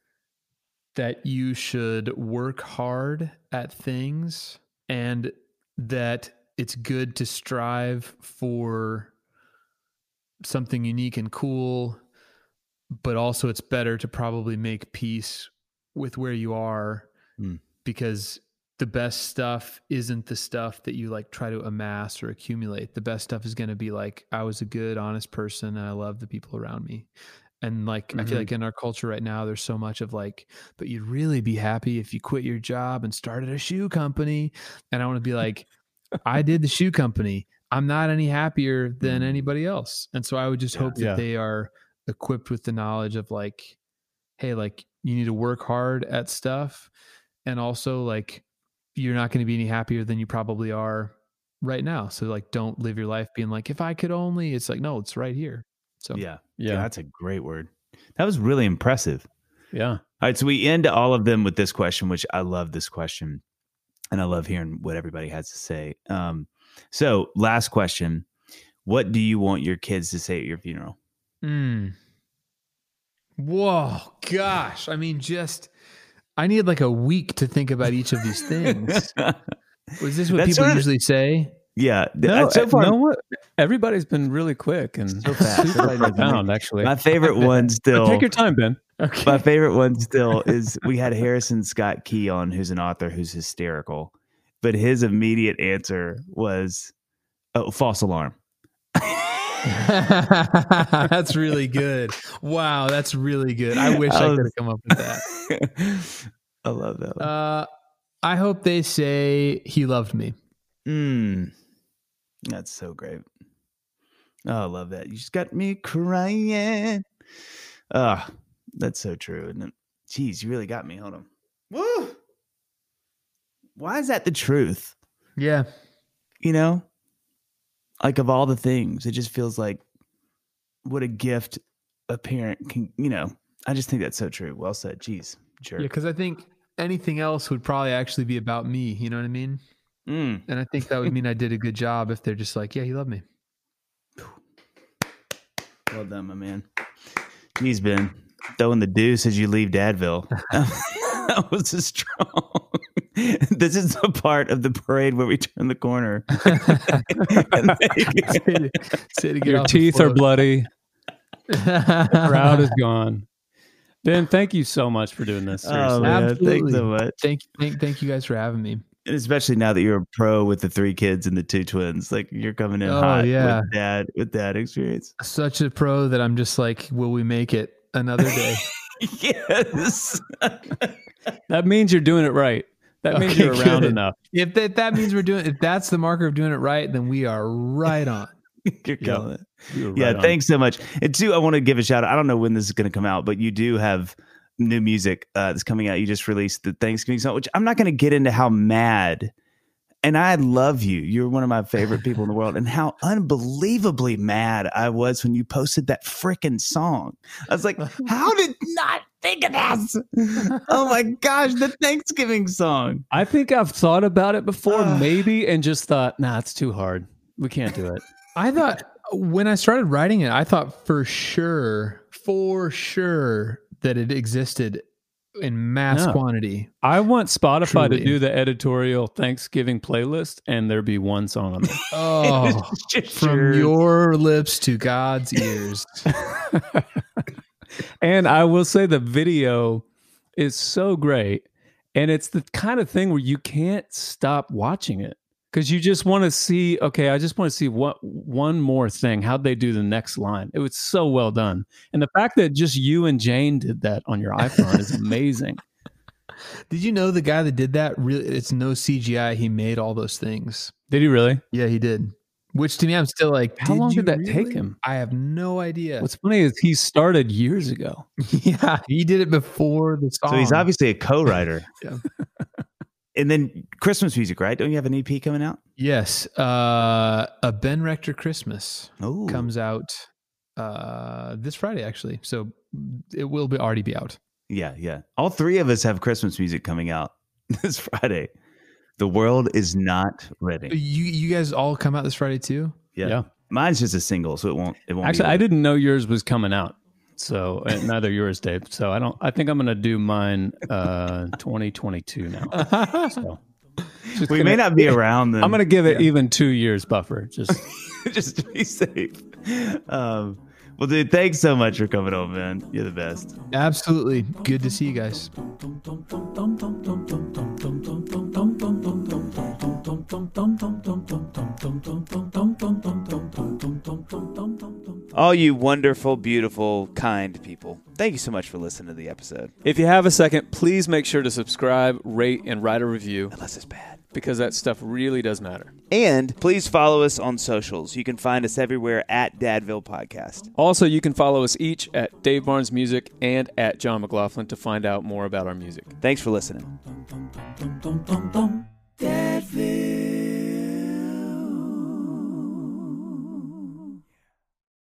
that you should work hard at things, and that it's good to strive for something unique and cool, but also it's better to probably make peace with where you are, mm. because the best stuff isn't the stuff that you like try to amass or accumulate. The best stuff is going to be like, I was a good, honest person and I love the people around me. And like, mm-hmm. I feel like in our culture right now, there's so much of like, but you'd really be happy if you quit your job and started a shoe company. And I want to be like, I did the shoe company. I'm not any happier than anybody else. And so I would just yeah, hope that yeah. they are equipped with the knowledge of like, hey, like you need to work hard at stuff. And also like, you're not going to be any happier than you probably are right now. So like, don't live your life being like, if I could only, it's like, no, it's right here. So Yeah. Yeah. Yeah. That's a great word. That was really impressive. Yeah. All right. So we end all of them with this question, which I love this question. And I love hearing what everybody has to say. Um, so last question. What do you want your kids to say at your funeral? Mm. Whoa, gosh. I mean, just, I need like a week to think about each of these things. Was this what That's people sort of- usually say? Yeah. No, so far, no, what? Everybody's been really quick and So fast. super profound, actually. my favorite one still. But take your time, Ben. Okay. My favorite one still is we had Harrison Scott Key on, who's an author who's hysterical, but his immediate answer was, "Oh, false alarm." That's really good. Wow, that's really good. I wish I, I was- could have come up with that. I love that one. Uh, I hope they say he loved me. Mm, that's so great. Oh, I love that. You just got me crying. Ah, that's so true, isn't it? Jeez, you really got me. Hold on. Woo! Why is that the truth? Yeah. You know, like of all the things, it just feels like what a gift a parent can, you know, I just think that's so true. Well said. Jeez, jerk. Yeah, because I think anything else would probably actually be about me. You know what I mean? Mm. And I think that would mean I did a good job if they're just like, yeah, he loved me. Well done, my man. Jeez, Ben, throwing the deuce as you leave Dadville. That was a strong. This is the part of the parade where we turn the corner. Say to get Your off the teeth are float. bloody. The crowd is gone. Ben, thank you so much for doing this. Seriously. Oh, man, thanks Absolutely. so much. Thank, thank, thank you guys for having me. And especially now that you're a pro with the three kids and the two twins, like you're coming in Oh, hot yeah. with dad, with dad experience. Such a pro that I'm just like, will we make it another day? Yes. That means you're doing it right. That means Okay, you're around good. enough. If that, that means we're doing, if that's the marker of doing it right, then we are right on. You're killing it. You were Yeah, right on. thanks so much. And two, I want to give a shout out. I don't know when this is going to come out, but you do have new music uh, that's coming out. You just released the Thanksgiving song, which I'm not going to get into how mad. And I love you. You're one of my favorite people in the world. And how unbelievably mad I was when you posted that freaking song. I was like, how did not think of this? Oh my gosh, the Thanksgiving song. I think I've thought about it before, Uh. maybe, and just thought, nah, it's too hard. We can't do it. I thought when I started writing it, I thought for sure, for sure that it existed in mass No. quantity. I want Spotify Truly. to do the editorial Thanksgiving playlist, and there be one song on there. Oh, from your lips to God's ears. And I will say the video is so great. And it's the kind of thing where you can't stop watching it because you just want to see, okay, I just want to see what one more thing. How'd they do the next line? It was so well done. And the fact that just you and Jane did that on your iPhone is amazing. Did you know the guy that did that? Really, it's no C G I. He made all those things. Did he really? Yeah, he did. Which to me, I'm still like, How long you did that take really? him? I have no idea. What's funny is he started years ago. yeah, he did it before the song. So he's obviously a co-writer. Yeah. And then Christmas music, right? Don't you have an E P coming out? Yes, uh, a Ben Rector Christmas Oh, comes out uh, this Friday, actually. So it will be already be out. yeah, yeah. All three of us have Christmas music coming out this Friday. The world is not ready. You you guys all come out this Friday too? Yeah. Yeah. Mine's just a single, so it won't. It won't. Actually, be I didn't know yours was coming out. So and neither yours, Dave. So I don't. I think I'm going to do mine uh, twenty twenty-two now. So just We gonna- may not be around then. I'm going to give it even two years buffer. Just just to be safe. Um, well, dude, thanks so much for coming on, man. You're the best. Absolutely. Good to see you guys. All you wonderful, beautiful, kind people. Thank you so much for listening to the episode. if you have a second, please make sure to subscribe, rate, and write a review Unless it's bad. because that stuff really does matter. And please follow us on socials. You can find us everywhere at Dadville Podcast. Also, you can follow us each at Dave Barnes Music and at John McLaughlin to find out more about our music. Thanks for listening.